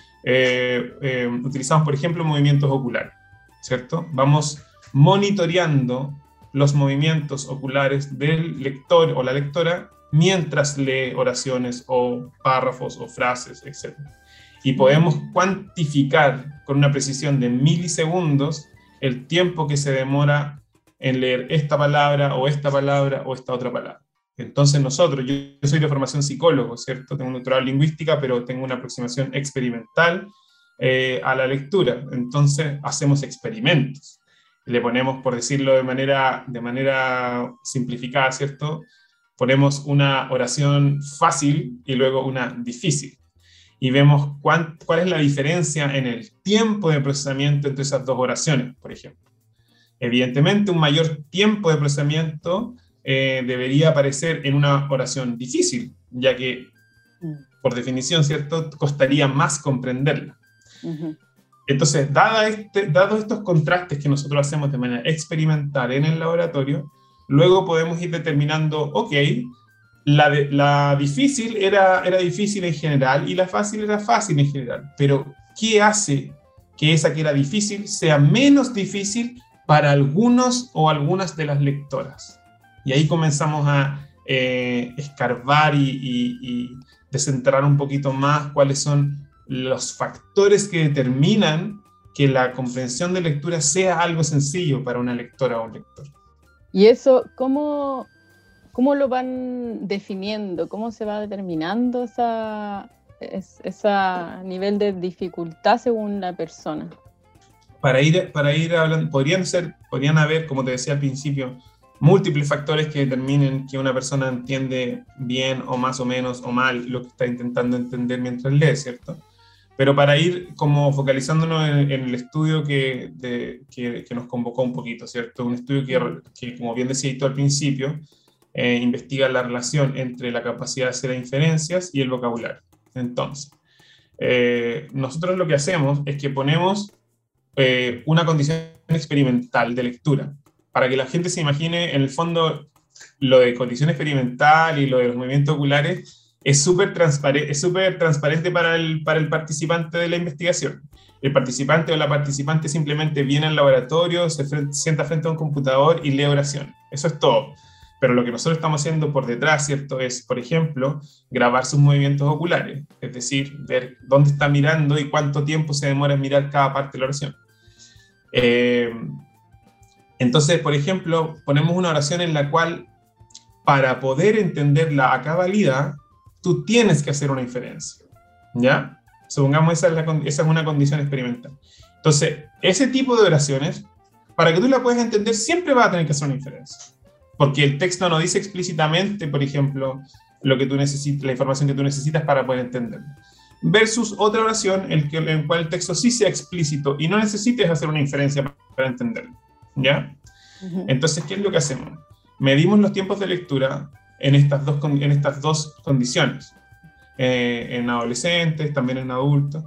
Eh, eh, utilizamos, por ejemplo, movimientos oculares, ¿cierto? Vamos monitoreando los movimientos oculares del lector o la lectora mientras lee oraciones o párrafos o frases, etcétera. Y podemos cuantificar con una precisión de milisegundos el tiempo que se demora en leer esta palabra o esta palabra o esta otra palabra. Entonces nosotros, yo, yo soy de formación psicólogo, ¿cierto? Tengo un doctorado en lingüística, pero tengo una aproximación experimental eh, a la lectura. Entonces hacemos experimentos. Le ponemos, por decirlo de manera, de manera simplificada, ¿cierto? Ponemos una oración fácil y luego una difícil. Y vemos cuán, cuál es la diferencia en el tiempo de procesamiento entre esas dos oraciones, por ejemplo. Evidentemente, un mayor tiempo de procesamiento Eh, debería aparecer en una oración difícil, ya que, por definición, ¿cierto?, costaría más comprenderla. Uh-huh. Entonces, dada este, dados estos contrastes que nosotros hacemos de manera experimental en el laboratorio, luego podemos ir determinando, ok, la, de, la difícil era, era difícil en general y la fácil era fácil en general, pero ¿qué hace que esa que era difícil sea menos difícil para algunos o algunas de las lectoras? Y ahí comenzamos a eh, escarbar y, y, y desenterrar un poquito más cuáles son los factores que determinan que la comprensión de lectura sea algo sencillo para una lectora o un lector. ¿Y eso cómo, cómo lo van definiendo? ¿Cómo se va determinando esa, ese nivel de dificultad según la persona? Para ir, para ir hablando, podrían ser, podrían haber, como te decía al principio, múltiples factores que determinen que una persona entiende bien o más o menos o mal lo que está intentando entender mientras lee, ¿cierto? Pero para ir como focalizándonos en, en el estudio que, de, que, que nos convocó un poquito, ¿cierto? Un estudio que, que como bien decía tú al principio, eh, investiga la relación entre la capacidad de hacer inferencias y el vocabulario. Entonces, eh, nosotros lo que hacemos es que ponemos eh, una condición experimental de lectura, para que la gente se imagine, en el fondo, lo de condición experimental y lo de los movimientos oculares, es súper transparente, es súper transparente para el, para el participante de la investigación. El participante o la participante simplemente viene al laboratorio, se frente, sienta frente a un computador y lee oración. Eso es todo. Pero lo que nosotros estamos haciendo por detrás, ¿cierto?, es, por ejemplo, grabar sus movimientos oculares, es decir, ver dónde está mirando y cuánto tiempo se demora en mirar cada parte de la oración. Eh, entonces, por ejemplo, ponemos una oración en la cual, para poder entenderla a cabalidad, tú tienes que hacer una inferencia, ¿ya? Supongamos esa es, la, esa es una condición experimental. Entonces, ese tipo de oraciones, para que tú la puedas entender, siempre vas a tener que hacer una inferencia. Porque el texto no dice explícitamente, por ejemplo, lo que tú necesitas, la información que tú necesitas para poder entenderlo. Versus otra oración en la cual el texto sí sea explícito y no necesites hacer una inferencia para entenderlo, ¿ya? Uh-huh. Entonces, ¿qué es lo que hacemos? Medimos los tiempos de lectura en estas dos, en estas dos condiciones, eh, en adolescentes, también en adultos,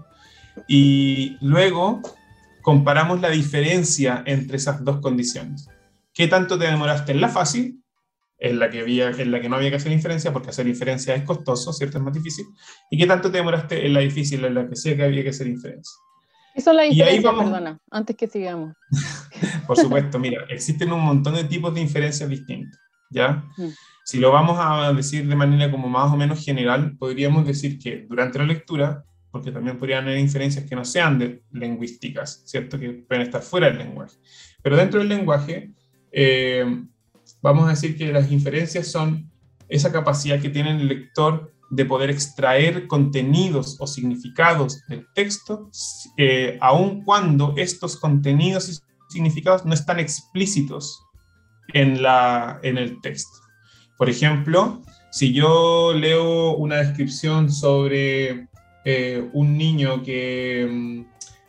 y luego comparamos la diferencia entre esas dos condiciones. ¿Qué tanto te demoraste en la fácil, en la que, había, en la que no había que hacer inferencia, porque hacer inferencia es costoso, ¿cierto? Es más difícil, y qué tanto te demoraste en la difícil, en la que sí que había que hacer inferencia. ¿Qué son las inferencias, vamos... perdona, antes que sigamos? Por supuesto, mira, existen un montón de tipos de inferencias distintas, ¿ya? Mm. Si lo vamos a decir de manera como más o menos general, podríamos decir que durante la lectura, porque también podrían haber inferencias que no sean de lingüísticas, ¿cierto? Que pueden estar fuera del lenguaje. Pero dentro del lenguaje, eh, vamos a decir que las inferencias son esa capacidad que tiene el lector de poder extraer contenidos o significados del texto, eh, aun cuando estos contenidos y significados no están explícitos en, la, en el texto. Por ejemplo, si yo leo una descripción sobre eh, un niño que um,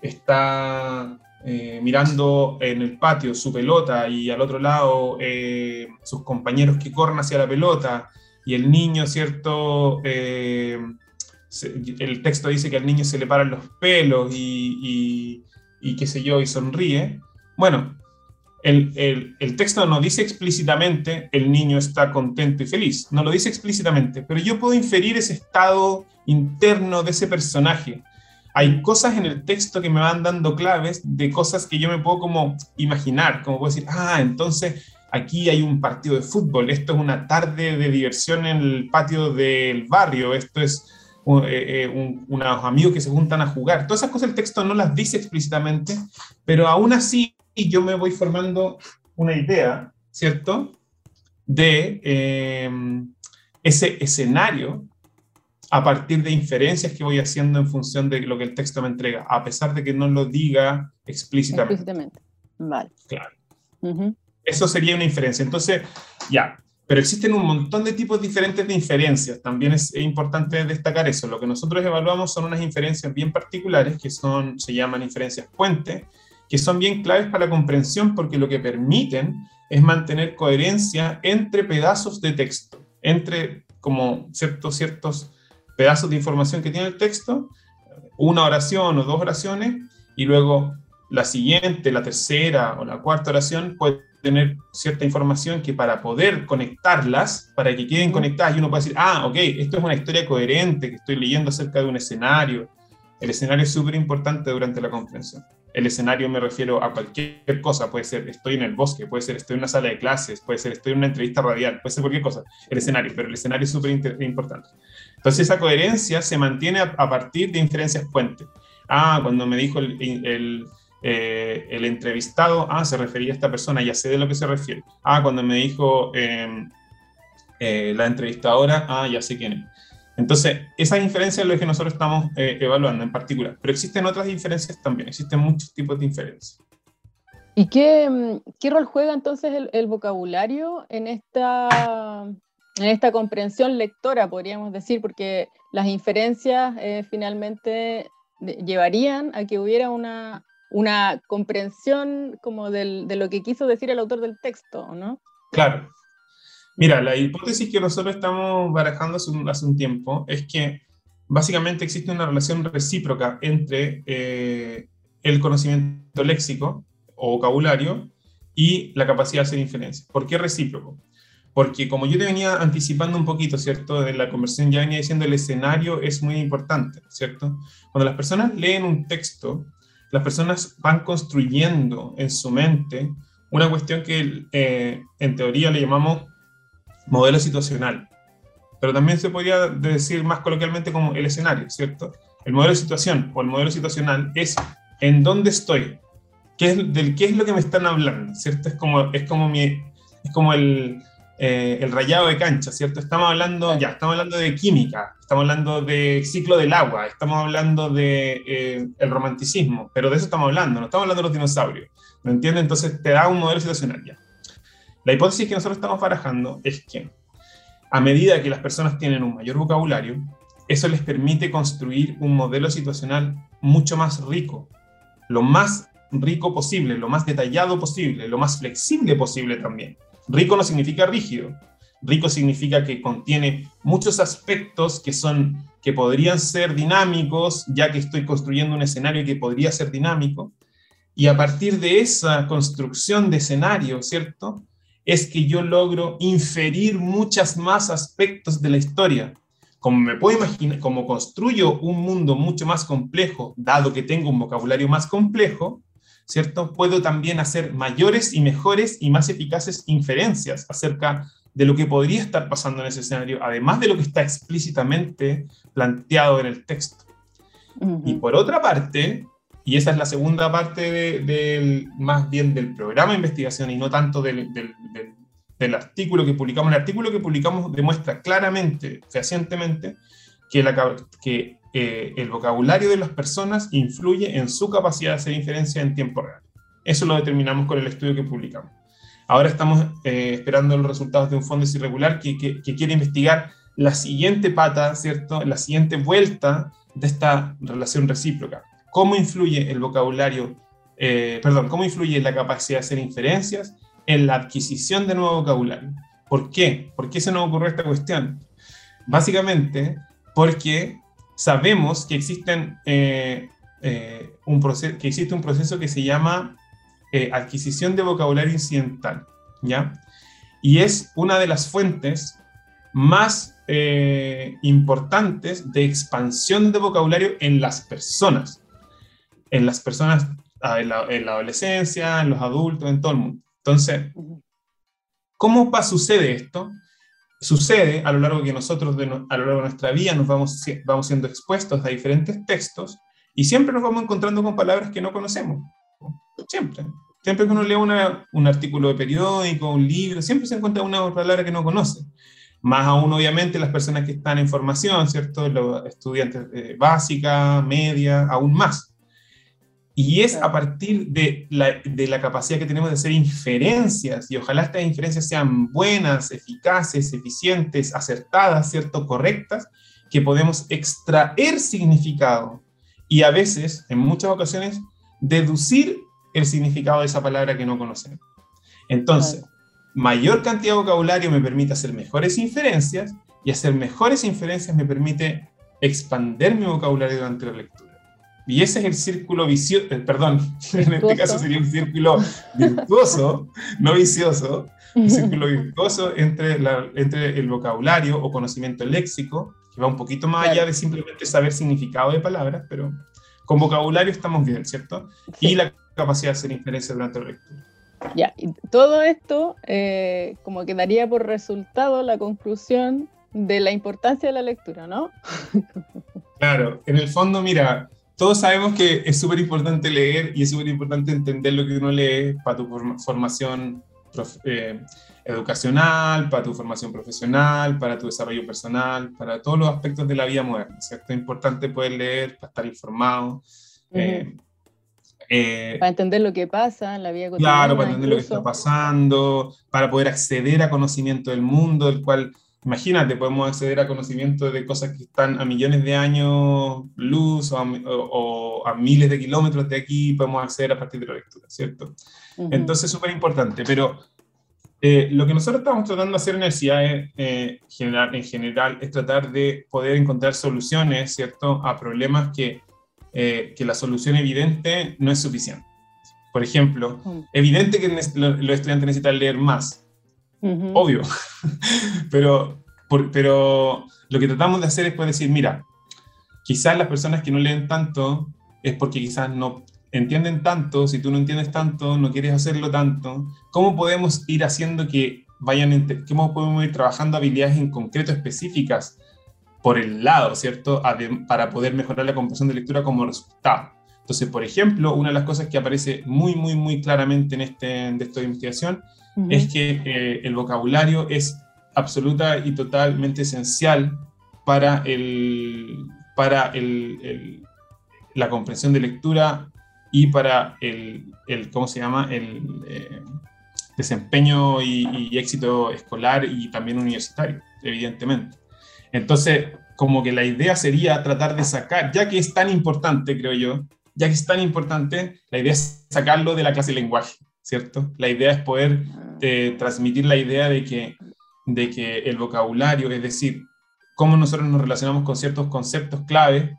está eh, mirando en el patio su pelota y al otro lado eh, sus compañeros que corren hacia la pelota, y el niño, ¿cierto? Eh, se, el texto dice que al niño se le paran los pelos y, y, y qué sé yo, y sonríe. Bueno, el, el, el texto no dice explícitamente el niño está contento y feliz, no lo dice explícitamente, pero yo puedo inferir ese estado interno de ese personaje. Hay cosas en el texto que me van dando claves de cosas que yo me puedo como imaginar, como puedo decir, ah, entonces aquí hay un partido de fútbol, esto es una tarde de diversión en el patio del barrio, esto es un, eh, un, unos amigos que se juntan a jugar. Todas esas cosas el texto no las dice explícitamente, pero aún así yo me voy formando una idea, ¿cierto?, de eh, ese escenario a partir de inferencias que voy haciendo en función de lo que el texto me entrega, a pesar de que no lo diga explícitamente. Explícitamente, vale. Claro. Uh-huh. Eso sería una inferencia. Entonces, ya, pero existen un montón de tipos diferentes de inferencias. También es importante destacar eso. Lo que nosotros evaluamos son unas inferencias bien particulares, que son, se llaman inferencias puente, que son bien claves para la comprensión, porque lo que permiten es mantener coherencia entre pedazos de texto, entre como ciertos, ciertos pedazos de información que tiene el texto, una oración o dos oraciones, y luego la siguiente, la tercera o la cuarta oración puede tener cierta información que para poder conectarlas, para que queden conectadas y uno pueda decir, ah, ok, esto es una historia coherente, que estoy leyendo acerca de un escenario, el escenario es súper importante durante la comprensión. El escenario me refiero a cualquier cosa, puede ser estoy en el bosque, puede ser estoy en una sala de clases, puede ser estoy en una entrevista radial, puede ser cualquier cosa, el escenario, pero el escenario es súper importante. Entonces esa coherencia se mantiene a, a partir de inferencias puente. Ah, cuando me dijo el, el, eh, el entrevistado, ah, se refería a esta persona, ya sé de lo que se refiere. Ah, cuando me dijo eh, eh, la entrevistadora, ah, ya sé quién es. Entonces, esas inferencias es lo que nosotros estamos eh, evaluando en particular, pero existen otras inferencias también, existen muchos tipos de inferencias. ¿Y qué, qué rol juega entonces el, el vocabulario en esta, en esta comprensión lectora, podríamos decir? Porque las inferencias eh, finalmente llevarían a que hubiera una, una comprensión como del, de lo que quiso decir el autor del texto, ¿no? Claro. Mira, la hipótesis que nosotros estamos barajando hace un, hace un tiempo es que básicamente existe una relación recíproca entre eh, el conocimiento léxico o vocabulario y la capacidad de hacer inferencias. ¿Por qué recíproco? Porque como yo te venía anticipando un poquito, ¿cierto? De la conversación ya venía diciendo el escenario es muy importante, ¿cierto? Cuando las personas leen un texto, las personas van construyendo en su mente una cuestión que eh, en teoría le llamamos modelo situacional, pero también se podría decir más coloquialmente como el escenario, ¿cierto? El modelo de situación o el modelo situacional es en dónde estoy, qué es, del qué es lo que me están hablando, ¿cierto? Es como, es como, mi, es como el, eh, el rayado de cancha, ¿cierto? Estamos hablando, ya, estamos hablando de química, estamos hablando de ciclo del agua, estamos hablando de eh, el romanticismo, pero de eso estamos hablando, no estamos hablando de los dinosaurios, ¿me entiendes? Entonces te da un modelo situacional ya. La hipótesis que nosotros estamos barajando es que a medida que las personas tienen un mayor vocabulario, eso les permite construir un modelo situacional mucho más rico, lo más rico posible, lo más detallado posible, lo más flexible posible también. Rico no significa rígido, rico significa que contiene muchos aspectos que, son, que podrían ser dinámicos, ya que estoy construyendo un escenario que podría ser dinámico, y a partir de esa construcción de escenario, ¿cierto?, es que yo logro inferir muchos más aspectos de la historia. Como me puedo imaginar, como construyo un mundo mucho más complejo, dado que tengo un vocabulario más complejo, ¿cierto? Puedo también hacer mayores y mejores y más eficaces inferencias acerca de lo que podría estar pasando en ese escenario, además de lo que está explícitamente planteado en el texto. Uh-huh. Y por otra parte, y esa es la segunda parte de, de, más bien del programa de investigación y no tanto del, del, del, del artículo que publicamos. El artículo que publicamos demuestra claramente, fehacientemente, que, la, que eh, el vocabulario de las personas influye en su capacidad de hacer inferencia en tiempo real. Eso lo determinamos con el estudio que publicamos. Ahora estamos eh, esperando los resultados de un fondo irregular que, que, que quiere investigar la siguiente pata, ¿cierto? La siguiente vuelta de esta relación recíproca. ¿Cómo influye el vocabulario, eh, perdón, cómo influye la capacidad de hacer inferencias en la adquisición de nuevo vocabulario? ¿Por qué? ¿Por qué se nos ocurrió esta cuestión? Básicamente porque sabemos que, existen, eh, eh, un proceso, que existe un proceso que se llama eh, adquisición de vocabulario incidental, ¿ya? Y es una de las fuentes más eh, importantes de expansión de vocabulario en las personas. En las personas, en la, en la adolescencia, en los adultos, en todo el mundo. Entonces, ¿cómo va, sucede esto? Sucede a lo largo que nosotros, de no, a lo largo de nuestra vida, nos vamos, vamos siendo expuestos a diferentes textos y siempre nos vamos encontrando con palabras que no conocemos. Siempre. Siempre que uno lee una, un artículo de periódico, un libro, siempre se encuentra una palabra que no conoce. Más aún, obviamente, las personas que están en formación, ¿cierto? Los estudiantes eh, básica, media, aún más. Y es a partir de la, de la capacidad que tenemos de hacer inferencias, y ojalá estas inferencias sean buenas, eficaces, eficientes, acertadas, ¿cierto? Correctas, que podemos extraer significado y a veces, en muchas ocasiones, deducir el significado de esa palabra que no conocemos. Entonces, mayor cantidad de vocabulario me permite hacer mejores inferencias, y hacer mejores inferencias me permite expandir mi vocabulario durante la lectura. Y ese es el círculo vicioso, eh, perdón, virtuoso. En este caso sería un círculo virtuoso, no vicioso, un círculo virtuoso entre, la, entre el vocabulario o conocimiento léxico que va un poquito más Claro. allá de simplemente saber significado de palabras, pero con vocabulario estamos bien, ¿cierto? Sí. Y la capacidad de hacer inferencia durante la lectura. Ya, y todo esto eh, como que daría por resultado la conclusión de la importancia de la lectura, ¿no? Claro, en el fondo, mira, todos sabemos que es súper importante leer y es súper importante entender lo que uno lee para tu forma- formación prof- eh, educacional, para tu formación profesional, para tu desarrollo personal, para todos los aspectos de la vida moderna, ¿cierto? Es importante poder leer para estar informado. eh, eh, Para entender lo que pasa en la vida cotidiana. Claro, para entender lo que incluso. está pasando, para poder acceder a conocimiento del mundo, del cual, imagínate, podemos acceder a conocimiento de cosas que están a millones de años luz o a, o- o a miles de kilómetros de aquí, podemos acceder a partir de la lectura, ¿cierto? Ujú. Entonces, súper importante, pero eh, lo que nosotros estamos tratando de hacer en el C I A E, eh, general, en general es tratar de poder encontrar soluciones, ¿cierto?, a problemas que, eh, que la solución evidente no es suficiente. Por ejemplo, Ujú. evidente que nes- lo- los estudiantes necesitan leer más, Ujú. obvio, pero, por- pero lo que tratamos de hacer es poder decir, mira, quizás las personas que no leen tanto es porque quizás no entienden tanto, si tú no entiendes tanto, no quieres hacerlo tanto, ¿cómo podemos ir haciendo que vayan, ente- cómo podemos ir trabajando habilidades en concreto específicas por el lado, ¿cierto? Adem- para poder mejorar la comprensión de lectura como resultado. Entonces, por ejemplo, una de las cosas que aparece muy, muy, muy claramente en este de esta investigación Ujú. es que eh, el vocabulario es absoluta y totalmente esencial para, el, para el, el- la comprensión de lectura y para el, el ¿cómo se llama? El eh, desempeño y, y éxito escolar y también universitario, evidentemente. Entonces, como que la idea sería tratar de sacar, ya que es tan importante, creo yo, ya que es tan importante, la idea es sacarlo de la clase de lenguaje, ¿cierto? La idea es poder eh, transmitir la idea de que, de que el vocabulario, es decir, cómo nosotros nos relacionamos con ciertos conceptos clave,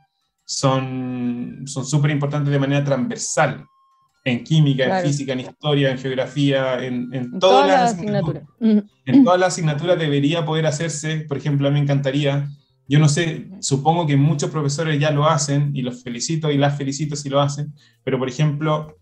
son son súper importantes de manera transversal, en química, Claro. en física, en historia, en geografía, en, en En todas todas las las asignaturas. asignaturas. Ujú. En todas las asignaturas debería poder hacerse, por ejemplo, a mí me encantaría, yo no sé, supongo que muchos profesores ya lo hacen, y los felicito y las felicito si lo hacen, pero por ejemplo,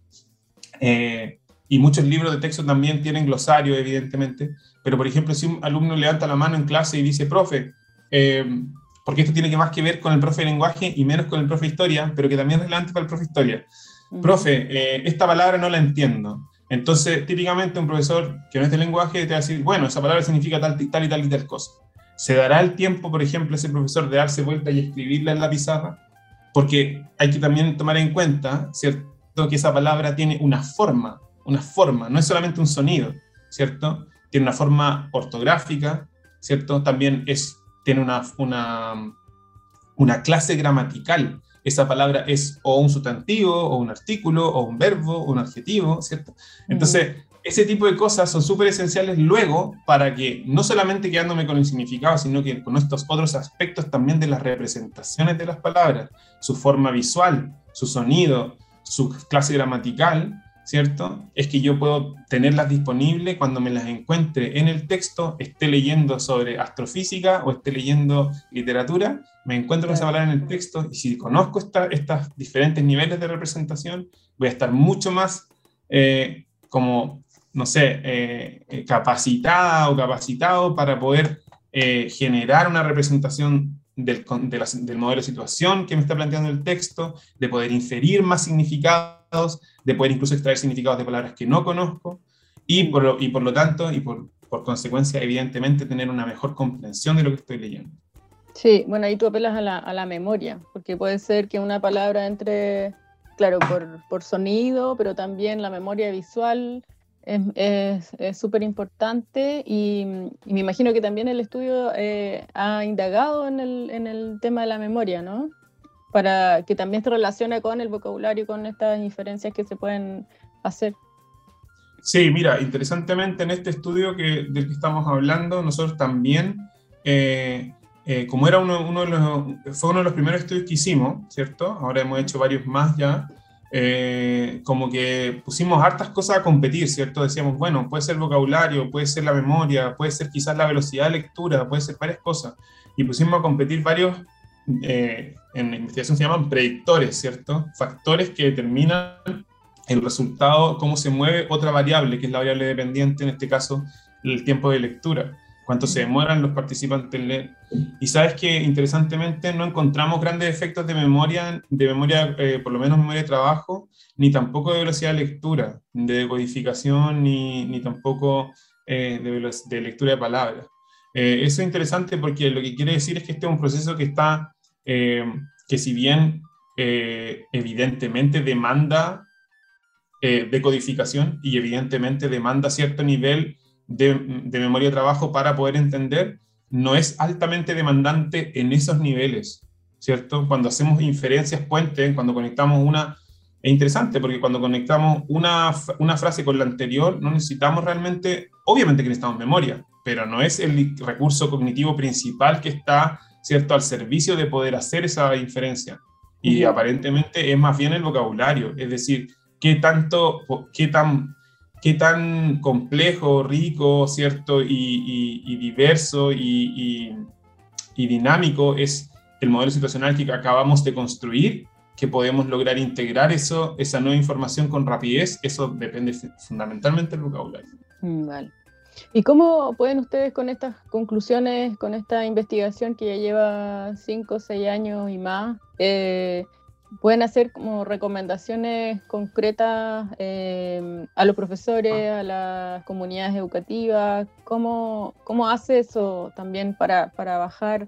eh, y muchos libros de texto también tienen glosario, evidentemente, pero por ejemplo, si un alumno levanta la mano en clase y dice, profe, eh, porque esto tiene que más que ver con el profe de lenguaje y menos con el profe de historia, pero que también es relevante para el profe de historia. Ujú. Profe, eh, esta palabra no la entiendo. Entonces, típicamente un profesor que no es de lenguaje te va a decir, bueno, esa palabra significa tal, tal y tal y tal cosa. ¿Se dará el tiempo, por ejemplo, a ese profesor de darse vuelta y escribirla en la pizarra? Porque hay que también tomar en cuenta, ¿cierto?, que esa palabra tiene una forma, una forma, no es solamente un sonido, ¿cierto? Tiene una forma ortográfica, ¿cierto? También es, tiene una, una, una clase gramatical. Esa palabra es o un sustantivo, o un artículo, o un verbo, o un adjetivo, ¿cierto? Entonces, ese tipo de cosas son súper esenciales luego para que, no solamente quedándome con el significado, sino que con estos otros aspectos también de las representaciones de las palabras, su forma visual, su sonido, su clase gramatical, ¿cierto? Es que yo puedo tenerlas disponibles cuando me las encuentre en el texto, esté leyendo sobre astrofísica o esté leyendo literatura, me encuentro con esa palabra en el texto y si conozco esta, estos diferentes niveles de representación, voy a estar mucho más eh, como, no sé, eh, capacitada o capacitado para poder eh, generar una representación del, de la, del modelo de situación que me está planteando el texto, de poder inferir más significados, de poder incluso extraer significados de palabras que no conozco, y por lo, y por lo tanto, y por, por consecuencia, evidentemente, tener una mejor comprensión de lo que estoy leyendo. Sí, bueno, ahí tú apelas a la, a la memoria, porque puede ser que una palabra entre, claro, por, por sonido, pero también la memoria visual es súper importante y, y me imagino que también el estudio eh, ha indagado en el, en el tema de la memoria, ¿no? Para que también se relacione con el vocabulario, con estas inferencias que se pueden hacer. Sí, mira, interesantemente en este estudio que, del que estamos hablando, nosotros también, eh, eh, como era uno, uno de los, fue uno de los primeros estudios que hicimos, ¿cierto? Ahora hemos hecho varios más ya. eh, como que pusimos hartas cosas a competir, ¿cierto? Decíamos, bueno, puede ser vocabulario, puede ser la memoria, puede ser quizás la velocidad de lectura, puede ser varias cosas. Y pusimos a competir varios, eh, en la investigación se llaman predictores, ¿cierto? Factores que determinan el resultado, cómo se mueve otra variable, que es la variable dependiente, en este caso, el tiempo de lectura. Cuánto se demoran los participantes en leer. Y sabes que, interesantemente, no encontramos grandes efectos de memoria, de memoria eh, por lo menos memoria de trabajo, ni tampoco de velocidad de lectura, de decodificación, ni, ni tampoco eh, de, de lectura de palabras. Eh, eso es interesante porque lo que quiere decir es que este es un proceso que está, eh, que si bien eh, evidentemente demanda eh, decodificación y evidentemente demanda cierto nivel De, de memoria de trabajo para poder entender, no es altamente demandante en esos niveles, ¿cierto? Cuando hacemos inferencias puentes, cuando conectamos una... Es interesante porque cuando conectamos una, una frase con la anterior, no necesitamos realmente... Obviamente que necesitamos memoria, pero no es el recurso cognitivo principal que está, ¿cierto?, al servicio de poder hacer esa inferencia. Y uh-huh. aparentemente es más bien el vocabulario, es decir, qué tanto, qué tan... qué tan complejo, rico, ¿cierto? Y, y, y diverso y, y, y dinámico es el modelo situacional que acabamos de construir, que podemos lograr integrar eso, esa nueva información con rapidez. Eso depende fundamentalmente del vocabulario. Vale. ¿Y cómo pueden ustedes con estas conclusiones, con esta investigación que ya lleva cinco o seis años y más, eh, pueden hacer como recomendaciones concretas eh, a los profesores, a las comunidades educativas? ¿Cómo, cómo hace eso también para, para bajar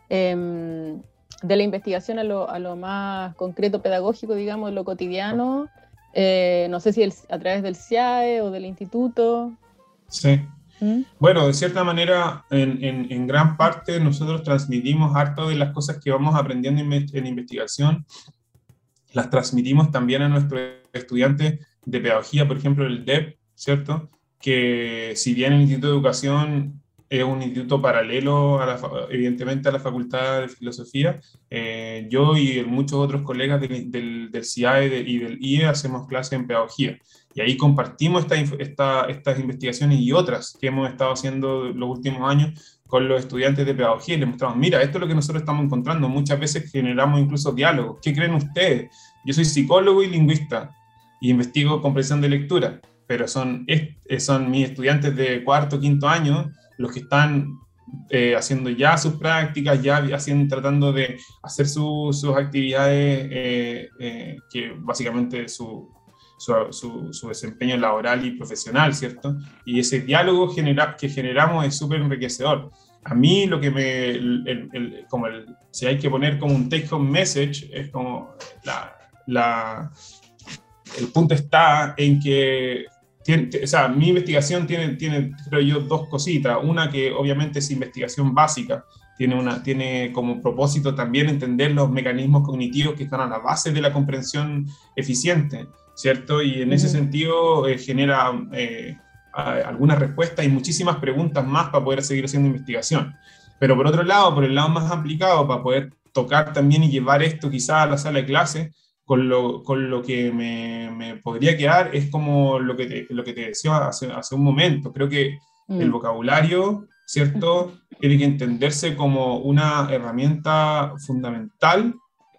eh, de la investigación a lo, a lo más concreto, pedagógico, digamos, lo cotidiano? Eh, no sé si el, a través del C I A E o del instituto. Sí. ¿Mm? Bueno, de cierta manera, en, en, en gran parte nosotros transmitimos harto de las cosas que vamos aprendiendo en, en investigación. Las transmitimos también a nuestros estudiantes de pedagogía, por ejemplo, el D E P, ¿cierto? Que si bien el Instituto de Educación es un instituto paralelo, a la, evidentemente, a la Facultad de Filosofía, eh, yo y muchos otros colegas del, del, del C I A E y del I E hacemos clases en pedagogía. Y ahí compartimos esta, esta, estas investigaciones y otras que hemos estado haciendo los últimos años con los estudiantes de pedagogía y les mostramos, mira, esto es lo que nosotros estamos encontrando. Muchas veces generamos incluso diálogos. ¿Qué creen ustedes? Yo soy psicólogo y lingüista y investigo comprensión de lectura, pero son, son mis estudiantes de cuarto, quinto año los que están eh, haciendo ya sus prácticas, ya haciendo, tratando de hacer su, sus actividades, eh, eh, que básicamente su... Su, su, su desempeño laboral y profesional, ¿cierto? Y ese diálogo genera, que generamos es súper enriquecedor. A mí lo que me, el, el, el, como el, si hay que poner como un take home message, es como la, la, el punto está en que, tiene, o sea, mi investigación tiene, tiene, creo yo, dos cositas. Una que obviamente es investigación básica, tiene, una, tiene como propósito también entender los mecanismos cognitivos que están a la base de la comprensión eficiente, ¿cierto? Y en ese sentido eh, genera eh, algunas respuestas y muchísimas preguntas más para poder seguir haciendo investigación. Pero por otro lado, por el lado más aplicado, para poder tocar también y llevar esto quizás a la sala de clase, con lo, con lo que me, me podría quedar es como lo que te, lo que te decía hace, hace un momento. Creo que mm. el vocabulario, ¿cierto?, tiene que entenderse como una herramienta fundamental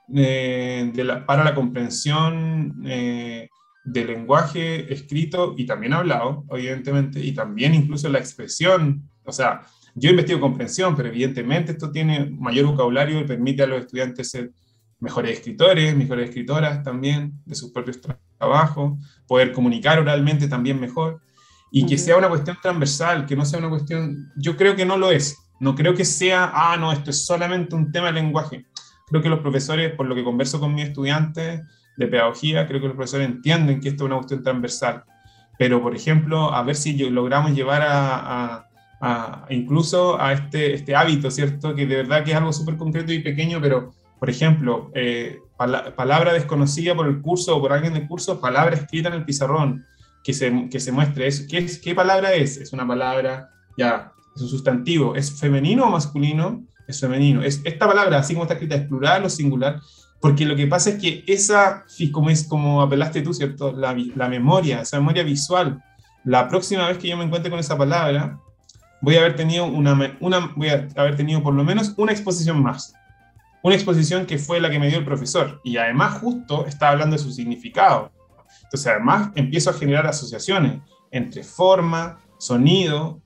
Eh, de la, para la comprensión eh, del lenguaje escrito y también hablado, evidentemente, y también incluso la expresión. O sea, yo investigo comprensión, pero evidentemente esto tiene mayor vocabulario y permite a los estudiantes ser mejores escritores, mejores escritoras también de sus propios tra trabajos, poder comunicar oralmente también mejor, y uh-huh. que sea una cuestión transversal, que no sea una cuestión, yo creo que no lo es, no creo que sea, ah, no, esto es solamente un tema de lenguaje. Creo que los profesores, por lo que converso con mis estudiantes de pedagogía, creo que los profesores entienden que esto es una cuestión transversal. Pero, por ejemplo, a ver si logramos llevar a, a, a incluso a este, este hábito, ¿cierto? Que de verdad que es algo súper concreto y pequeño, pero, por ejemplo, eh, pala palabra desconocida por el curso o por alguien del curso, palabra escrita en el pizarrón, que se, que se muestre. Es, ¿qué, es, ¿Qué palabra es? Es una palabra, ya, es un sustantivo. ¿Es femenino o masculino? Es femenino. Es, esta palabra, así como está escrita, ¿es plural o singular? Porque lo que pasa es que esa, como, es, como apelaste tú, ¿cierto? La, la memoria, esa memoria visual, la próxima vez que yo me encuentre con esa palabra, voy a haber tenido, una, una, voy a haber tenido por lo menos una exposición más. Una exposición que fue la que me dio el profesor. Y además justo estaba hablando de su significado. Entonces además empiezo a generar asociaciones entre forma, sonido,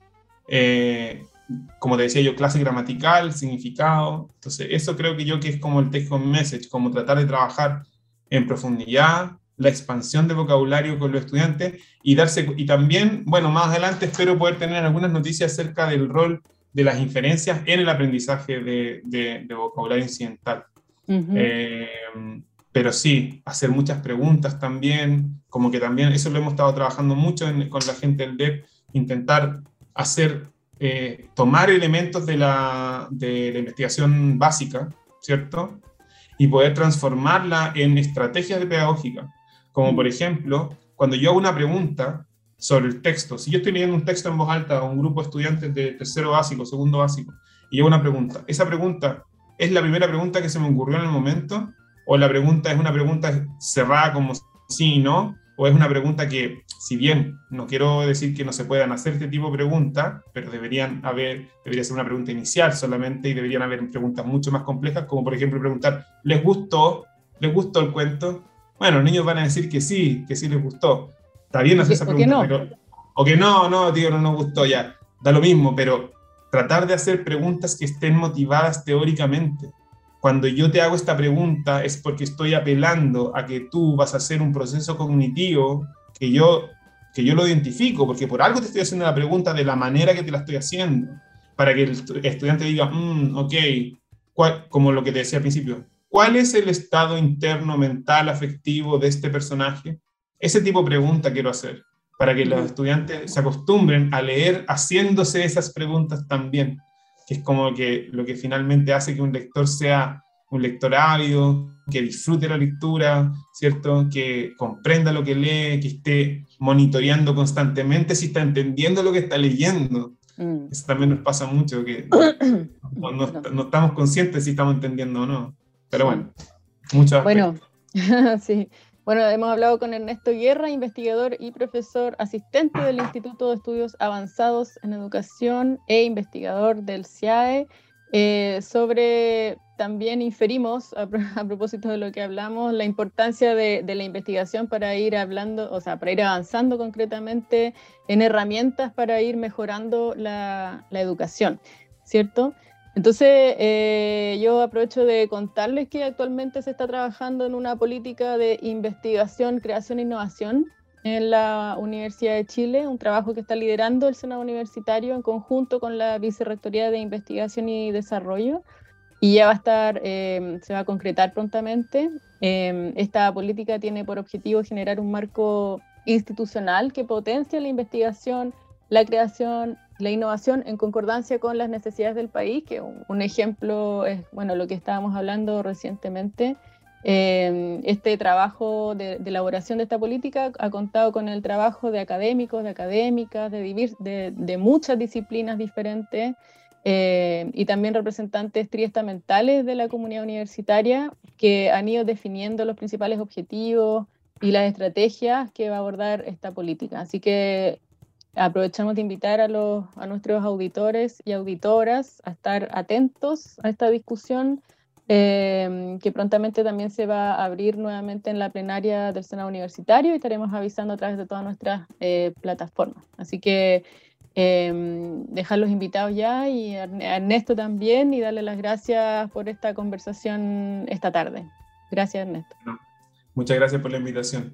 eh, como te decía yo, clase gramatical, significado. Entonces eso creo que yo que es como el take home message, como tratar de trabajar en profundidad la expansión de vocabulario con los estudiantes y darse, y también, bueno, más adelante espero poder tener algunas noticias acerca del rol de las inferencias en el aprendizaje de, de, de vocabulario incidental. Uh-huh. Eh, pero sí, hacer muchas preguntas también, como que también, eso lo hemos estado trabajando mucho en, con la gente del D E P, intentar hacer, eh, tomar elementos de la, de la investigación básica, ¿cierto? Y poder transformarla en estrategias de pedagógica. Como por ejemplo, cuando yo hago una pregunta sobre el texto, si yo estoy leyendo un texto en voz alta a un grupo de estudiantes de tercero básico, segundo básico, y hago una pregunta, ¿esa pregunta es la primera pregunta que se me ocurrió en el momento? ¿O la pregunta es una pregunta cerrada como sí y no? ¿O es una pregunta que, si bien no quiero decir que no se puedan hacer este tipo de preguntas, pero deberían haber, debería ser una pregunta inicial solamente y deberían haber preguntas mucho más complejas, como por ejemplo preguntar, ¿les gustó? ¿Les gustó el cuento? Bueno, los niños van a decir que sí, que sí les gustó. Está bien hacer esa pregunta. O que no, pero, o que no, no, tío, no nos gustó, ya. Da lo mismo, pero tratar de hacer preguntas que estén motivadas teóricamente. Cuando yo te hago esta pregunta es porque estoy apelando a que tú vas a hacer un proceso cognitivo que yo, que yo lo identifico, porque por algo te estoy haciendo la pregunta de la manera que te la estoy haciendo, para que el estudiante diga, mm, ok, ¿cuál? Como lo que te decía al principio, ¿cuál es el estado interno, mental, afectivo de este personaje? Ese tipo de pregunta quiero hacer, para que los estudiantes se acostumbren a leer haciéndose esas preguntas también, que es como que lo que finalmente hace que un lector sea un lector ávido, que disfrute la lectura, ¿cierto? Que comprenda lo que lee, que esté monitoreando constantemente si está entendiendo lo que está leyendo. Mm. Eso también nos pasa mucho, que no, no, no estamos conscientes si estamos entendiendo o no. Pero bueno, muchas Bueno, sí. Bueno, hemos hablado con Ernesto Guerra, investigador y profesor asistente del Instituto de Estudios Avanzados en Educación e investigador del C I A E, eh, sobre, también inferimos, a, a propósito de lo que hablamos, la importancia de, de la investigación para ir hablando, o sea, para ir avanzando concretamente en herramientas para ir mejorando la, la educación, ¿cierto? Entonces, eh, yo aprovecho de contarles que actualmente se está trabajando en una política de investigación, creación e innovación en la Universidad de Chile, un trabajo que está liderando el Senado Universitario en conjunto con la Vicerrectoría de Investigación y Desarrollo, y ya va a estar, eh, se va a concretar prontamente. Eh, esta política tiene por objetivo generar un marco institucional que potencie la investigación, la creación, la innovación en concordancia con las necesidades del país, que un, un ejemplo es, bueno, lo que estábamos hablando recientemente. Eh, este trabajo de, de elaboración de esta política ha contado con el trabajo de académicos, de académicas, de, divir, de, de muchas disciplinas diferentes, eh, y también representantes triestamentales de la comunidad universitaria que han ido definiendo los principales objetivos y las estrategias que va a abordar esta política. Así que aprovechamos de invitar a, los, a nuestros auditores y auditoras a estar atentos a esta discusión, eh, que prontamente también se va a abrir nuevamente en la plenaria del Senado Universitario, y estaremos avisando a través de todas nuestras eh, plataformas. Así que eh, dejar los invitados ya, y a Ernesto también, y darle las gracias por esta conversación esta tarde. Gracias, Ernesto. Muchas gracias por la invitación.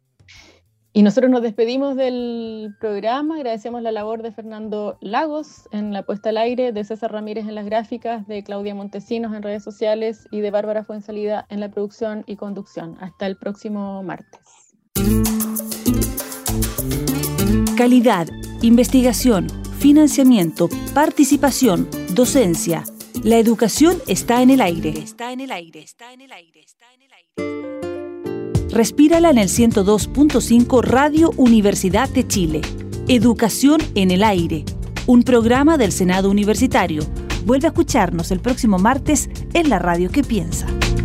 Y nosotros nos despedimos del programa, agradecemos la labor de Fernando Lagos en la puesta al aire, de César Ramírez en las gráficas, de Claudia Montesinos en redes sociales y de Bárbara Fuensalida en la producción y conducción. Hasta el próximo martes. Calidad, investigación, financiamiento, participación, docencia. La educación está en el aire. Está en el aire. Está en el aire. Está en el aire. Respírala en el ciento dos punto cinco Radio Universidad de Chile. Educación en el aire. Un programa del Senado Universitario. Vuelve a escucharnos el próximo martes en la radio que piensa.